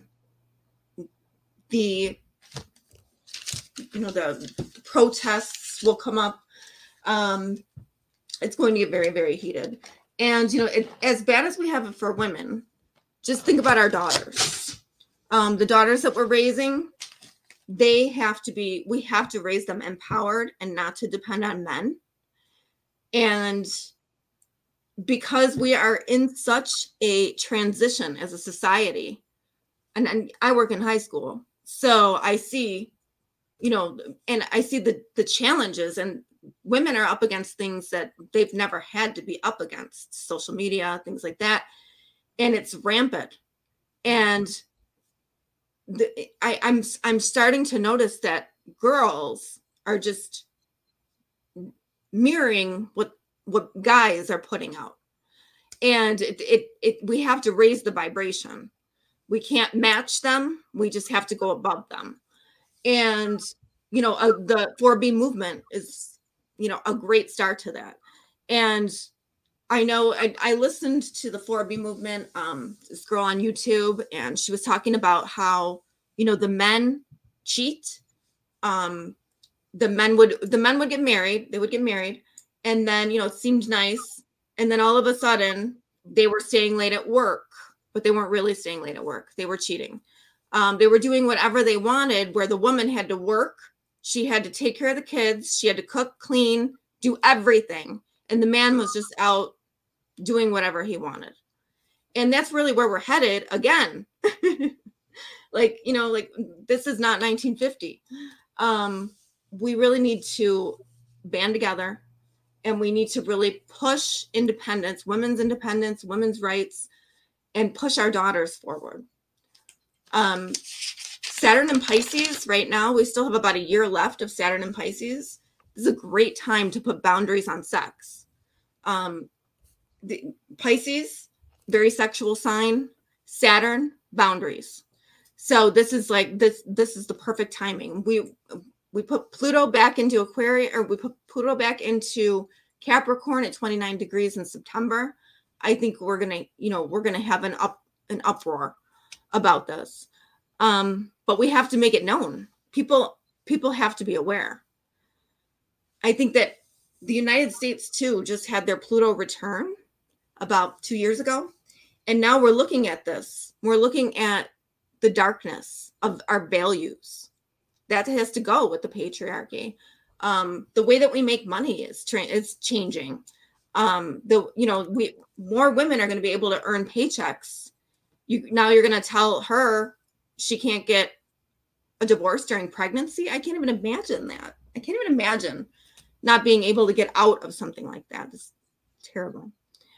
the, you know, the protests will come up. Um, it's going to get very, very heated. And, you know, it, as bad as we have it for women, just think about our daughters. Um, the daughters that we're raising, they have to be, we have to raise them empowered and not to depend on men. And because we are in such a transition as a society, and, and I work in high school, so I see, you know, and I see the the challenges, and women are up against things that they've never had to be up against, social media, things like that. And it's rampant. And the, I, I'm, I'm starting to notice that girls are just mirroring what, what guys are putting out. And it, it, it, we have to raise the vibration. We can't match them. We just have to go above them. And, you know, uh, the four B movement is, you know, a great start to that. And I know I, I listened to the four B movement, um, this girl on YouTube, and she was talking about how, you know, the men cheat. Um, the men would, the men would get married. They would get married. And then, you know, it seemed nice. And then all of a sudden they were staying late at work, but they weren't really staying late at work. They were cheating. Um, they were doing whatever they wanted, where the woman had to work. She had to take care of the kids. She had to cook, clean, do everything. And the man was just out doing whatever he wanted. And that's really where we're headed again. Like, you know, like this is not nineteen fifty. Um, we really need to band together, and we need to really push independence, women's independence, women's rights, and push our daughters forward. Um, Saturn and Pisces right now, we still have about a year left of Saturn and Pisces. This is a great time to put boundaries on sex. Um, the Pisces, very sexual sign. Saturn, boundaries. So this is like this. This is the perfect timing. We we put Pluto back into Aquarius, or we put Pluto back into Capricorn at twenty-nine degrees in September. I think we're gonna, you know, we're gonna have an up an uproar about this. Um, but we have to make it known. People people have to be aware. I think that the United States too just had their Pluto return about two years ago. And now we're looking at this. We're looking at the darkness of our values. That has to go with the patriarchy. Um, the way that we make money is tra- is changing. Um, the you know we more women are going to be able to earn paychecks. You now you're going to tell her she can't get a divorce during pregnancy. I can't even imagine that. I can't even imagine not being able to get out of something like that. It's terrible.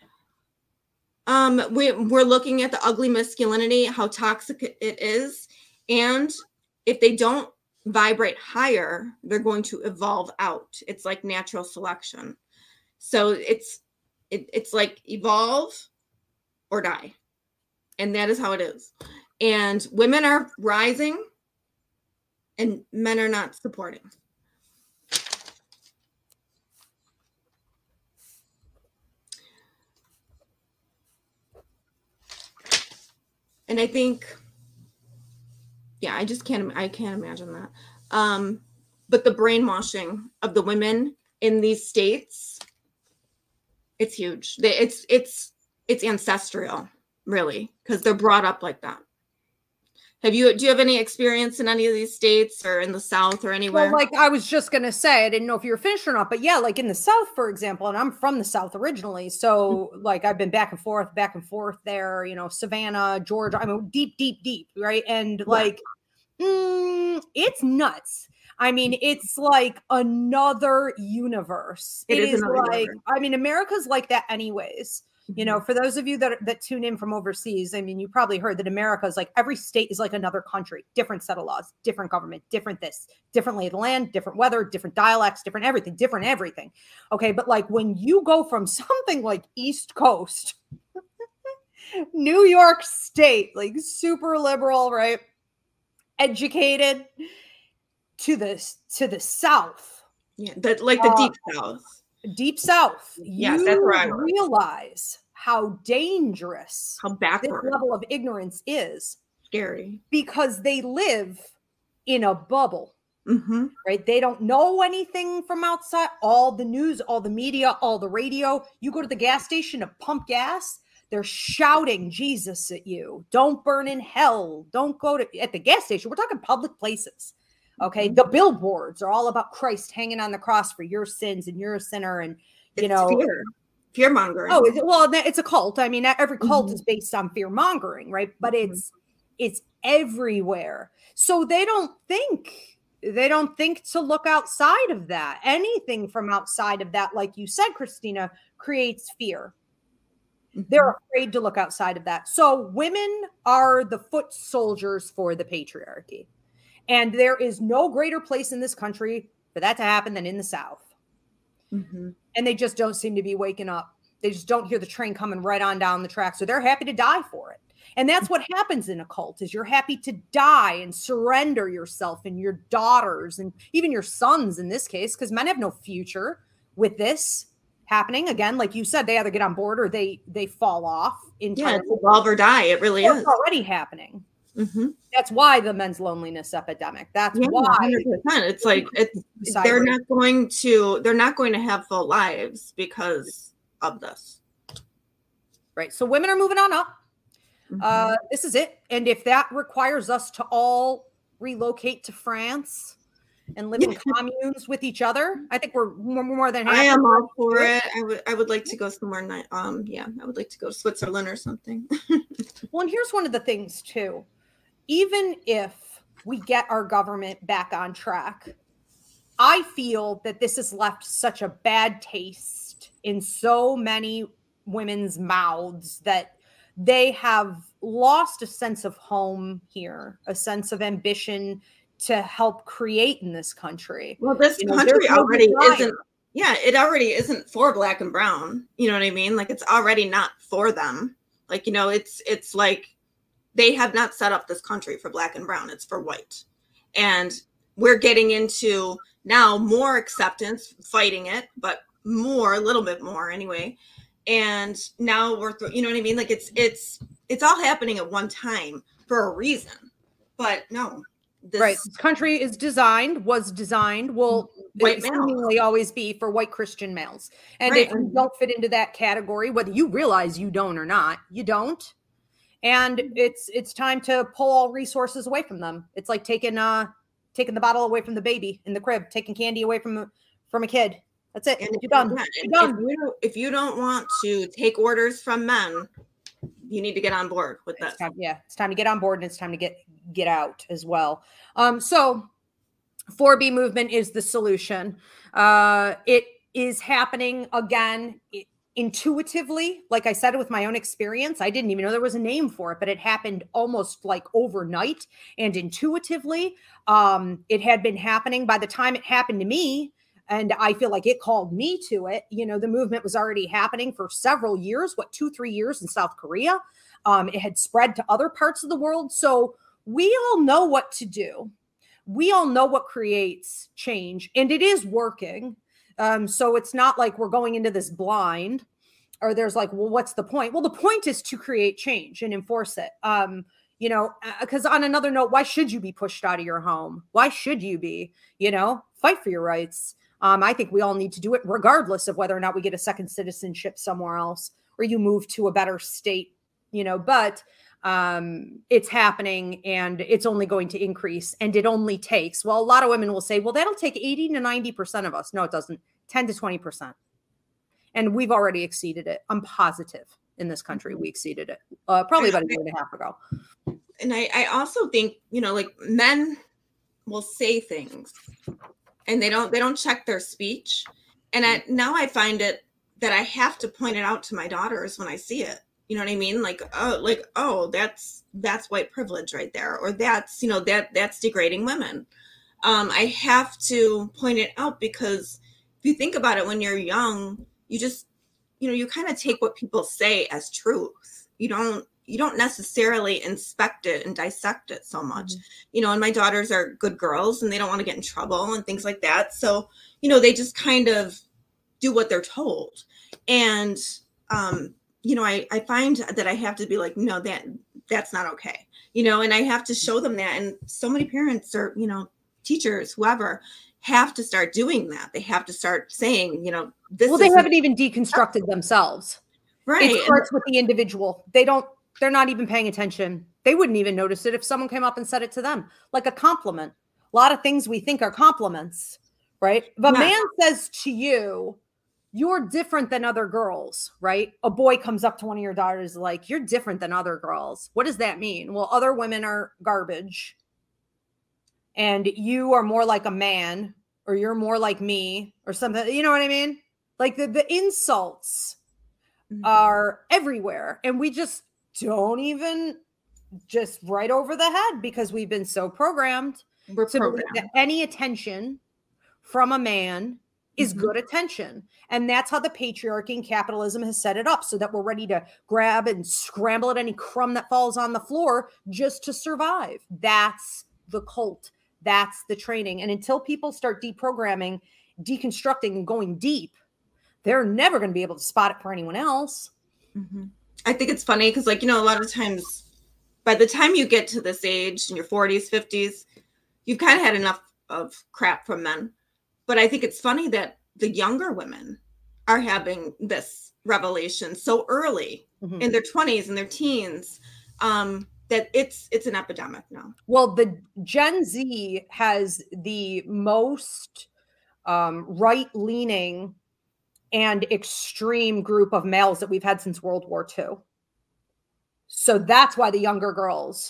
Um, we, we're looking at the ugly masculinity, how toxic it is. And if they don't vibrate higher, they're going to evolve out. It's like natural selection. So it's it, it's like evolve or die. And that is how it is. And women are rising and men are not supporting. And I think, yeah, I just can't, I can't imagine that. Um, but the brainwashing of the women in these states, it's huge. It's, it's, it's ancestral, really, because they're brought up like that. Have you, do you have any experience in any of these states or in the South or anywhere? Well, like I was just going to say, I didn't know if you were finished or not, but yeah, like in the South, for example, and I'm from the South originally. So mm-hmm. like I've been back and forth, back and forth there, you know, Savannah, Georgia, I mean, deep, deep, deep. Right. And like, yeah. mm, it's nuts. I mean, it's like another universe. It, it is, is like, universe. I mean, America's like that anyways. You know, for those of you that, that tune in from overseas, I mean, you probably heard that America is like every state is like another country, different set of laws, different government, different this, different lay of the land, different weather, different dialects, different everything, different everything. Okay. But like when you go from something like East Coast, New York State, like super liberal, right? Educated to the, to the South. Yeah. The, like the uh, deep South. Deep South, yes, you that's where I realize how dangerous how backward this level of ignorance is. Scary. Because they live in a bubble, mm-hmm. right? They don't know anything from outside. All the news, all the media, all the radio. You go to the gas station to pump gas, they're shouting Jesus at you. Don't burn in hell. Don't go to at the gas station. We're talking public places. Okay. The billboards are all about Christ hanging on the cross for your sins and you're a sinner. And, you it's know, fear, fear mongering. Oh, it's, well, it's a cult. I mean, every cult mm-hmm. is based on fear mongering, right? But it's, it's everywhere. So they don't think, they don't think to look outside of that. Anything from outside of that, like you said, Christina, creates fear. Mm-hmm. They're afraid to look outside of that. So women are the foot soldiers for the patriarchy. And there is no greater place in this country for that to happen than in the South. Mm-hmm. And they just don't seem to be waking up. They just don't hear the train coming right on down the track. So they're happy to die for it. And that's what happens in a cult is you're happy to die and surrender yourself and your daughters and even your sons in this case, because men have no future with this happening. Again, like you said, they either get on board or they they fall off entirely. Yeah, it's evolve or die. It really well, is. It's already happening. Mm-hmm. That's why the men's loneliness epidemic. That's yeah, why one hundred percent. It's like it's they're not going to they're not going to have full lives because of this. Right. So women are moving on up. Mm-hmm. Uh, this is it. And if that requires us to all relocate to France and live in communes with each other, I think we're more, more than happy. I am all for it. I would I would like to go somewhere. Um, yeah, I would like to go to Switzerland or something. Well, and here's one of the things too. even if we get our government back on track, I feel that this has left such a bad taste in so many women's mouths that they have lost a sense of home here, a sense of ambition to help create in this country. Well, this You know, country there's no already desire. isn't, yeah, it already isn't for black and brown. You know what I mean? Like, it's already not for them. Like, you know, it's, it's like they have not set up this country for black and brown. It's for white. And we're getting into now more acceptance, fighting it, but more, a little bit more anyway. And now we're, th- you know what I mean? Like, it's, it's, it's all happening at one time for a reason. But no. This, right. This country is designed, was designed, will white male. seemingly always be for white Christian males. And Right. if you don't fit into that category, whether you realize you don't or not, you don't. And it's it's time to pull all resources away from them. It's like taking uh taking the bottle away from the baby in the crib, taking candy away from from a kid. That's it. And You're done. yeah, You're done. If, you don't, if you don't want to take orders from men, you need to get on board with this. It's time, yeah, it's time to get on board, and it's time to get get out as well. Um, so four B movement is the solution. Uh, it is happening again it, intuitively. Like I said, with my own experience, I didn't even know there was a name for it, but it happened almost like overnight and intuitively. Um, it had been happening by the time it happened to me. And I feel like it called me to it. You know, the movement was already happening for several years, what, two, three years in South Korea. Um, it had spread to other parts of the world. So we all know what to do. We all know what creates change, and it is working. Um, so it's not like we're going into this blind, or there's like, well, what's the point? Well, the point is to create change and enforce it. Um, you know, because on another note, why should you be pushed out of your home? Why should you be, you know, fight for your rights? Um, I think we all need to do it regardless of whether or not we get a second citizenship somewhere else or you move to a better state, you know, but um, it's happening and it's only going to increase, and it only takes, well, a lot of women will say, well, that'll take eighty to ninety percent of us. No, it doesn't. ten to twenty percent. And we've already exceeded it. I'm positive in this country we exceeded it uh, probably about a year and a half ago. And I, I also think, you know, like men will say things and they don't, they don't check their speech. And I, now I find it that I have to point it out to my daughters when I see it. You know what I mean? Like, oh, like, oh, that's, that's white privilege right there. Or that's, you know, that that's degrading women. Um, I have to point it out because if you think about it, when you're young, you just, you know, you kind of take what people say as truth. You don't, you don't necessarily inspect it and dissect it so much, mm-hmm. you know, and my daughters are good girls and they don't want to get in trouble and things like that. So, you know, they just kind of do what they're told. And, um, you know, I, I find that I have to be like, no, that that's not okay. You know, and I have to show them that. And so many parents or, you know, teachers, whoever, have to start doing that. They have to start saying, you know, this well, they haven't even deconstructed themselves. Right. It starts with the individual. They don't, they're not even paying attention. They wouldn't even notice it if someone came up and said it to them, like a compliment. A lot of things we think are compliments, right? If a yeah. man says to you, you're different than other girls, right? A boy comes up to one of your daughters like, you're different than other girls. What does that mean? Well, other women are garbage. And you are more like a man, or you're more like me, or something. You know what I mean? Like the, the insults mm-hmm. are everywhere. And we just don't even just right over the head because we've been so programmed We're to programmed. believe that any attention from a man is mm-hmm. good attention. And that's how the patriarchy and capitalism has set it up, so that we're ready to grab and scramble at any crumb that falls on the floor just to survive. That's the cult. That's the training. And until people start deprogramming, deconstructing, and going deep, they're never going to be able to spot it for anyone else. Mm-hmm. I think it's funny because, like, you know, a lot of times by the time you get to this age in your forties, fifties, you've kind of had enough of crap from men. But I think it's funny that the younger women are having this revelation so early mm-hmm. in their twenties and their teens, um, that it's it's an epidemic now. Well, the Gen Z has the most um, right-leaning and extreme group of males that we've had since World War Two. So that's why the younger girls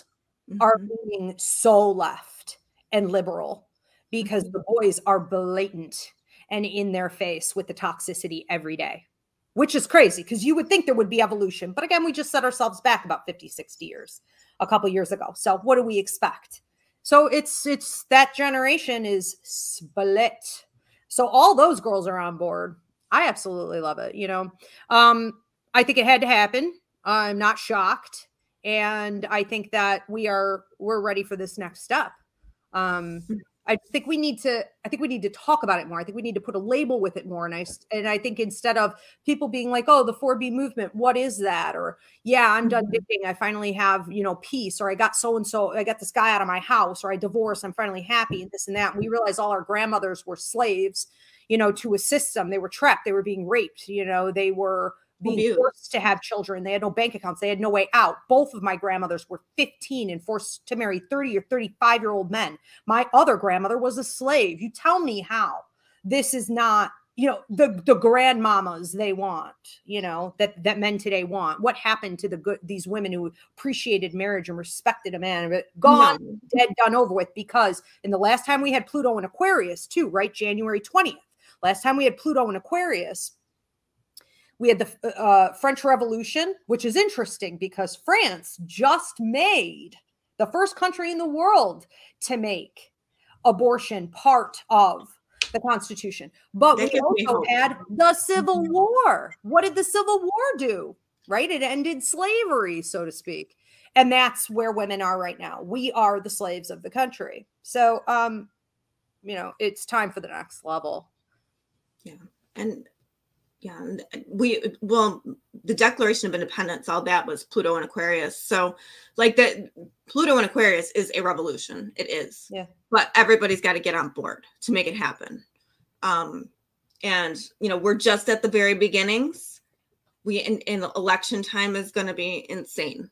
Mm-hmm. are being so left and liberal because Mm-hmm. the boys are blatant and in their face with the toxicity every day, which is crazy because you would think there would be evolution. But again, we just set ourselves back about fifty, sixty years a couple years ago. So what do we expect? So it's it's that generation is split. So all those girls are on board. I absolutely love it. You know, um, I think it had to happen. I'm not shocked. And I think that we are, we're ready for this next step. Um, I think we need to, I think we need to talk about it more. I think we need to put a label with it more. And I, and I think instead of people being like, oh, the four B movement, what is that? Or yeah, I'm done dating. I finally have, you know, peace, or I got so-and-so, I got this guy out of my house, or I divorced. I'm finally happy and this and that. And we realize all our grandmothers were slaves, you know, to a system. They were trapped. They were being raped. You know, they were being Abused. forced to have children. They had no bank accounts. They had no way out. Both of my grandmothers were fifteen and forced to marry thirty or thirty-five year old men. My other grandmother was a slave. You tell me how this is not, you know, the, the grandmamas they want, you know, that, that men today want. What happened to the good, these women who appreciated marriage and respected a man? Gone, no. Dead, done, over with. Because in the last time we had Pluto and Aquarius too, right? January twentieth. Last time we had Pluto and Aquarius, we had the uh, French Revolution, which is interesting because France just made the first country in the world to make abortion part of the Constitution. But That we also had the Civil War. What did the Civil War do? Right? It ended slavery, so to speak. And that's where women are right now. We are the slaves of the country. So, um, you know, it's time for the next level. Yeah. And yeah, we, well, the Declaration of Independence, all that was Pluto and Aquarius. So like that, Pluto and Aquarius is a revolution. It is. Yeah. But everybody's got to get on board to make it happen. Um, and, you know, we're just at the very beginnings. We, in, in election time is going to be insane.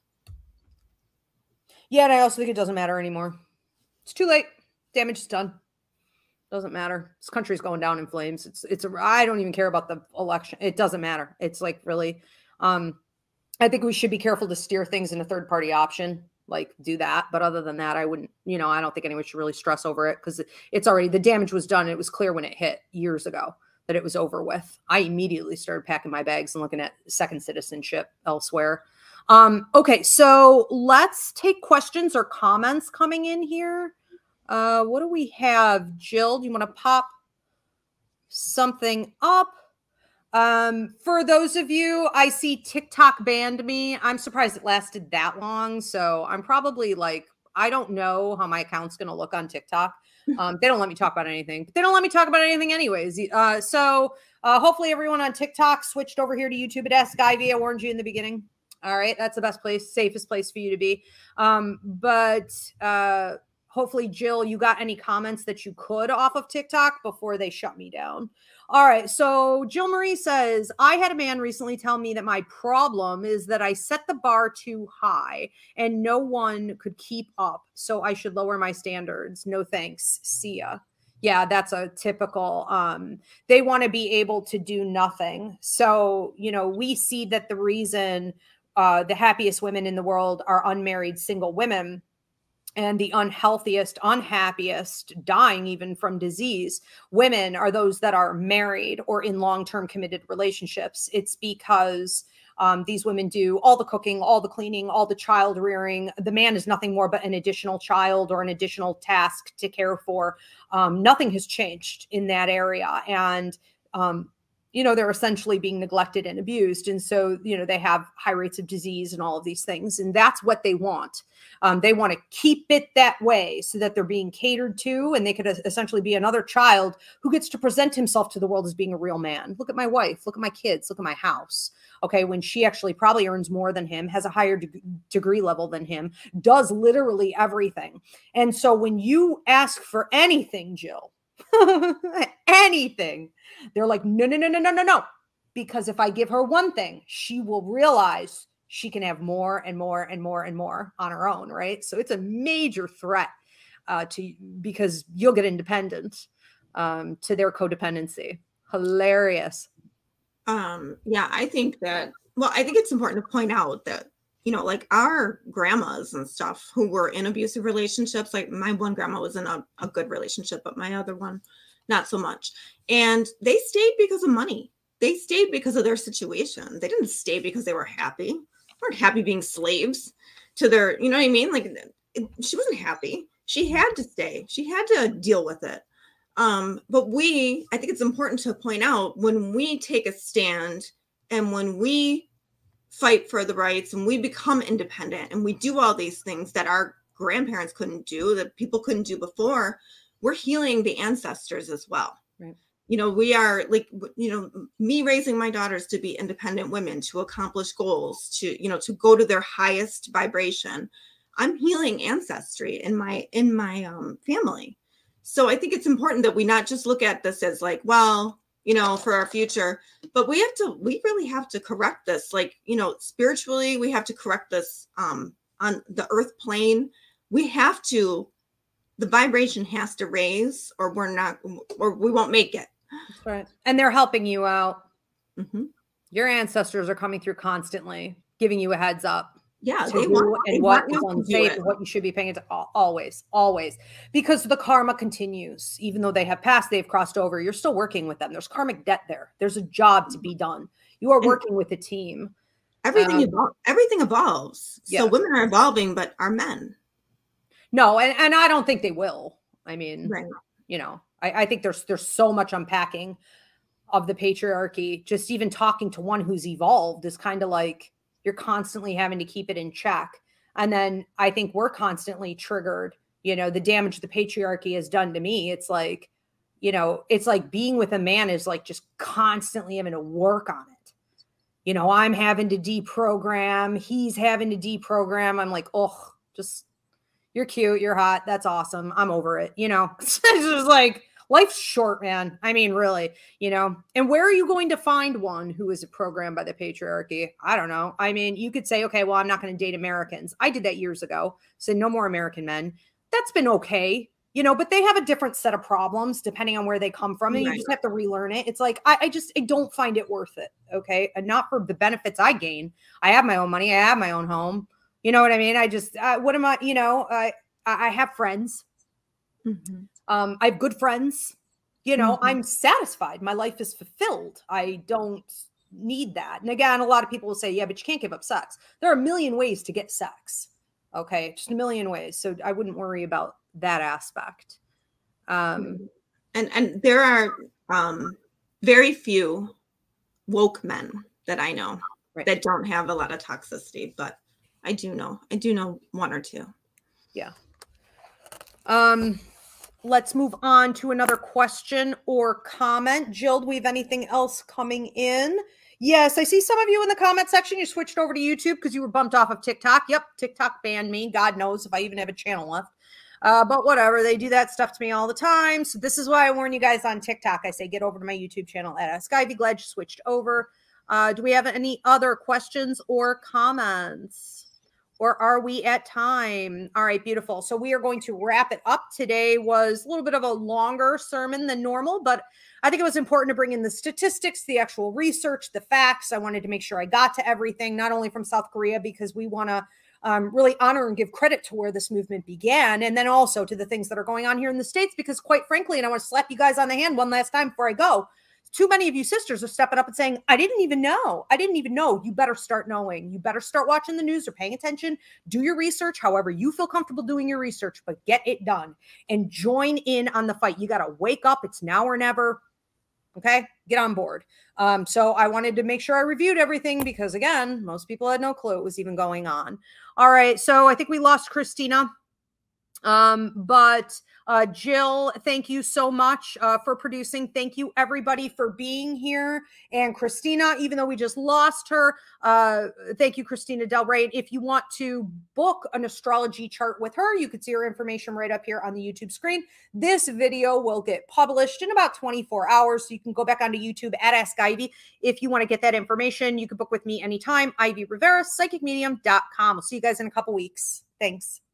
Yeah. And I also think it doesn't matter anymore. It's too late. Damage is done. Doesn't matter. This country's going down in flames. It's, it's, a, I don't even care about the election. It doesn't matter. It's like really, um, I think we should be careful to steer things in a third party option, like do that. But other than that, I wouldn't, you know, I don't think anyone should really stress over it because it's already, the damage was done. It was clear when it hit years ago that it was over with. I immediately started packing my bags and looking at second citizenship elsewhere. Um, okay. So let's take questions or comments coming in here. Uh, what do we have? Jill, do you want to pop something up? Um, for those of you, I see TikTok banned me. I'm surprised it lasted that long. So I'm probably like, I don't know how my account's going to look on TikTok. Um, they don't let me talk about anything, but they don't let me talk about anything anyways. Uh, so uh, hopefully everyone on TikTok switched over here to YouTube at Ask Ivy. I warned you in the beginning. All right. That's the best place, safest place for you to be. Um, but, uh, hopefully, Jill, you got any comments that you could off of TikTok before they shut me down. All right. So Jill Marie says, I had a man recently tell me that my problem is that I set the bar too high and no one could keep up. So I should lower my standards. No thanks. See ya. Yeah, that's a typical, um, they want to be able to do nothing. So, you know, we see that the reason uh, the happiest women in the world are unmarried single women, and the unhealthiest, unhappiest, dying even from disease, women are those that are married or in long-term committed relationships. It's because um, these women do all the cooking, all the cleaning, all the child rearing. The man is nothing more but an additional child or an additional task to care for. Um, nothing has changed in that area. And um, you know, they're essentially being neglected and abused. And so, you know, they have high rates of disease and all of these things. And that's what they want. Um, they want to keep it that way so that they're being catered to, and they could essentially be another child who gets to present himself to the world as being a real man. Look at my wife, look at my kids, look at my house. Okay. When she actually probably earns more than him, has a higher de- degree level than him, does literally everything. And so when you ask for anything, Jill, anything, they're like, no, no, no, no, no, no, no. Because if I give her one thing, she will realize she can have more and more and more and more on her own. Right. So it's a major threat uh, to, because you'll get independent um, to their codependency. Hilarious. Um, yeah, I think that, well, I think it's important to point out that you know, like our grandmas and stuff who were in abusive relationships, like my one grandma was in a, a good relationship, but my other one, not so much. And they stayed because of money. They stayed because of their situation. They didn't stay because they were happy. They weren't happy being slaves to their, you know what I mean? Like it, she wasn't happy. She had to stay. She had to deal with it. Um, but we, I think it's important to point out when we take a stand and when we fight for the rights and we become independent and we do all these things that our grandparents couldn't do, that people couldn't do before, we're healing the ancestors as well. Right. You know, we are like, you know, me raising my daughters to be independent women, to accomplish goals, to, you know, to go to their highest vibration. I'm healing ancestry in my, in my um, family. So I think it's important that we not just look at this as like, well, you know, for our future, but we have to, we really have to correct this. Like, you know, spiritually, we have to correct this um, on the earth plane. We have to, the vibration has to raise or we're not, or we won't make it. That's right. And they're helping you out. Mm-hmm. Your ancestors are coming through constantly, giving you a heads up. Yeah, they want and what is unsafe and what you should be paying attention. Always, always, because the karma continues. Even though they have passed, they've crossed over. You're still working with them. There's karmic debt there. There's a job to be done. You are working with a team. Everything um, evol- everything evolves. Yeah. So women are evolving, but are men? No, and, and I don't think they will. I mean, right. you know, I, I think there's there's so much unpacking of the patriarchy. Just even talking to one who's evolved is kind of like, you're constantly having to keep it in check. And then I think we're constantly triggered, you know, the damage the patriarchy has done to me. It's like, you know, it's like being with a man is like just constantly having to work on it. You know, I'm having to deprogram. He's having to deprogram. I'm like, oh, just, you're cute. You're hot. That's awesome. I'm over it. You know, it's just like, life's short, man. I mean, really, you know, and where are you going to find one who is programmed by the patriarchy? I don't know. I mean, you could say, okay, well, I'm not going to date Americans. I did that years ago. Said no more American men. That's been okay, you know, but they have a different set of problems depending on where they come from. And right. You just have to relearn it. It's like, I, I just, I don't find it worth it. Okay. And not for the benefits I gain. I have my own money. I have my own home. You know what I mean? I just, uh, what am I, you know, I, I have friends. Mm-hmm. Um, I have good friends, you know, mm-hmm. I'm satisfied. My life is fulfilled. I don't need that. And again, a lot of people will say, yeah, but you can't give up sex. There are a million ways to get sex. Okay. Just a million ways. So I wouldn't worry about that aspect. Um, and, and there are um, very few woke men that I know right. that don't have a lot of toxicity, but I do know, I do know one or two. Yeah. Um, Let's move on to another question or comment. Jill, do we have anything else coming in? Yes, I see some of you in the comment section. You switched over to YouTube because you were bumped off of TikTok. Yep, TikTok banned me. God knows if I even have a channel left. Uh, but whatever, they do that stuff to me all the time. So this is why I warn you guys on TikTok. I say get over to my YouTube channel at Ask Ivy. Glad you switched over. Uh, do we have any other questions or comments? Or are we at time? All right, beautiful. So we are going to wrap it up. Today was a little bit of a longer sermon than normal, but I think it was important to bring in the statistics, the actual research, the facts. I wanted to make sure I got to everything, not only from South Korea, because we want to um, really honor and give credit to where this movement began, and then also to the things that are going on here in the States, because quite frankly, and I want to slap you guys on the hand one last time before I go, too many of you sisters are stepping up and saying, I didn't even know. I didn't even know. You better start knowing. You better start watching the news or paying attention. Do your research, however you feel comfortable doing your research, but get it done and join in on the fight. You got to wake up. It's now or never. Okay, get on board. Um, so I wanted to make sure I reviewed everything because, again, most people had no clue it was even going on. All right, so I think we lost Christina. Um, but uh, Jill, thank you so much uh, for producing. Thank you, everybody, for being here. And Christina, even though we just lost her, uh, thank you, Christina Del Rey. If you want to book an astrology chart with her, you can see her information right up here on the YouTube screen. This video will get published in about twenty-four hours. So you can go back onto YouTube at Ask Ivy. If you want to get that information, you can book with me anytime. Ivy Rivera, psychic medium dot com. I'll see you guys in a couple weeks. Thanks.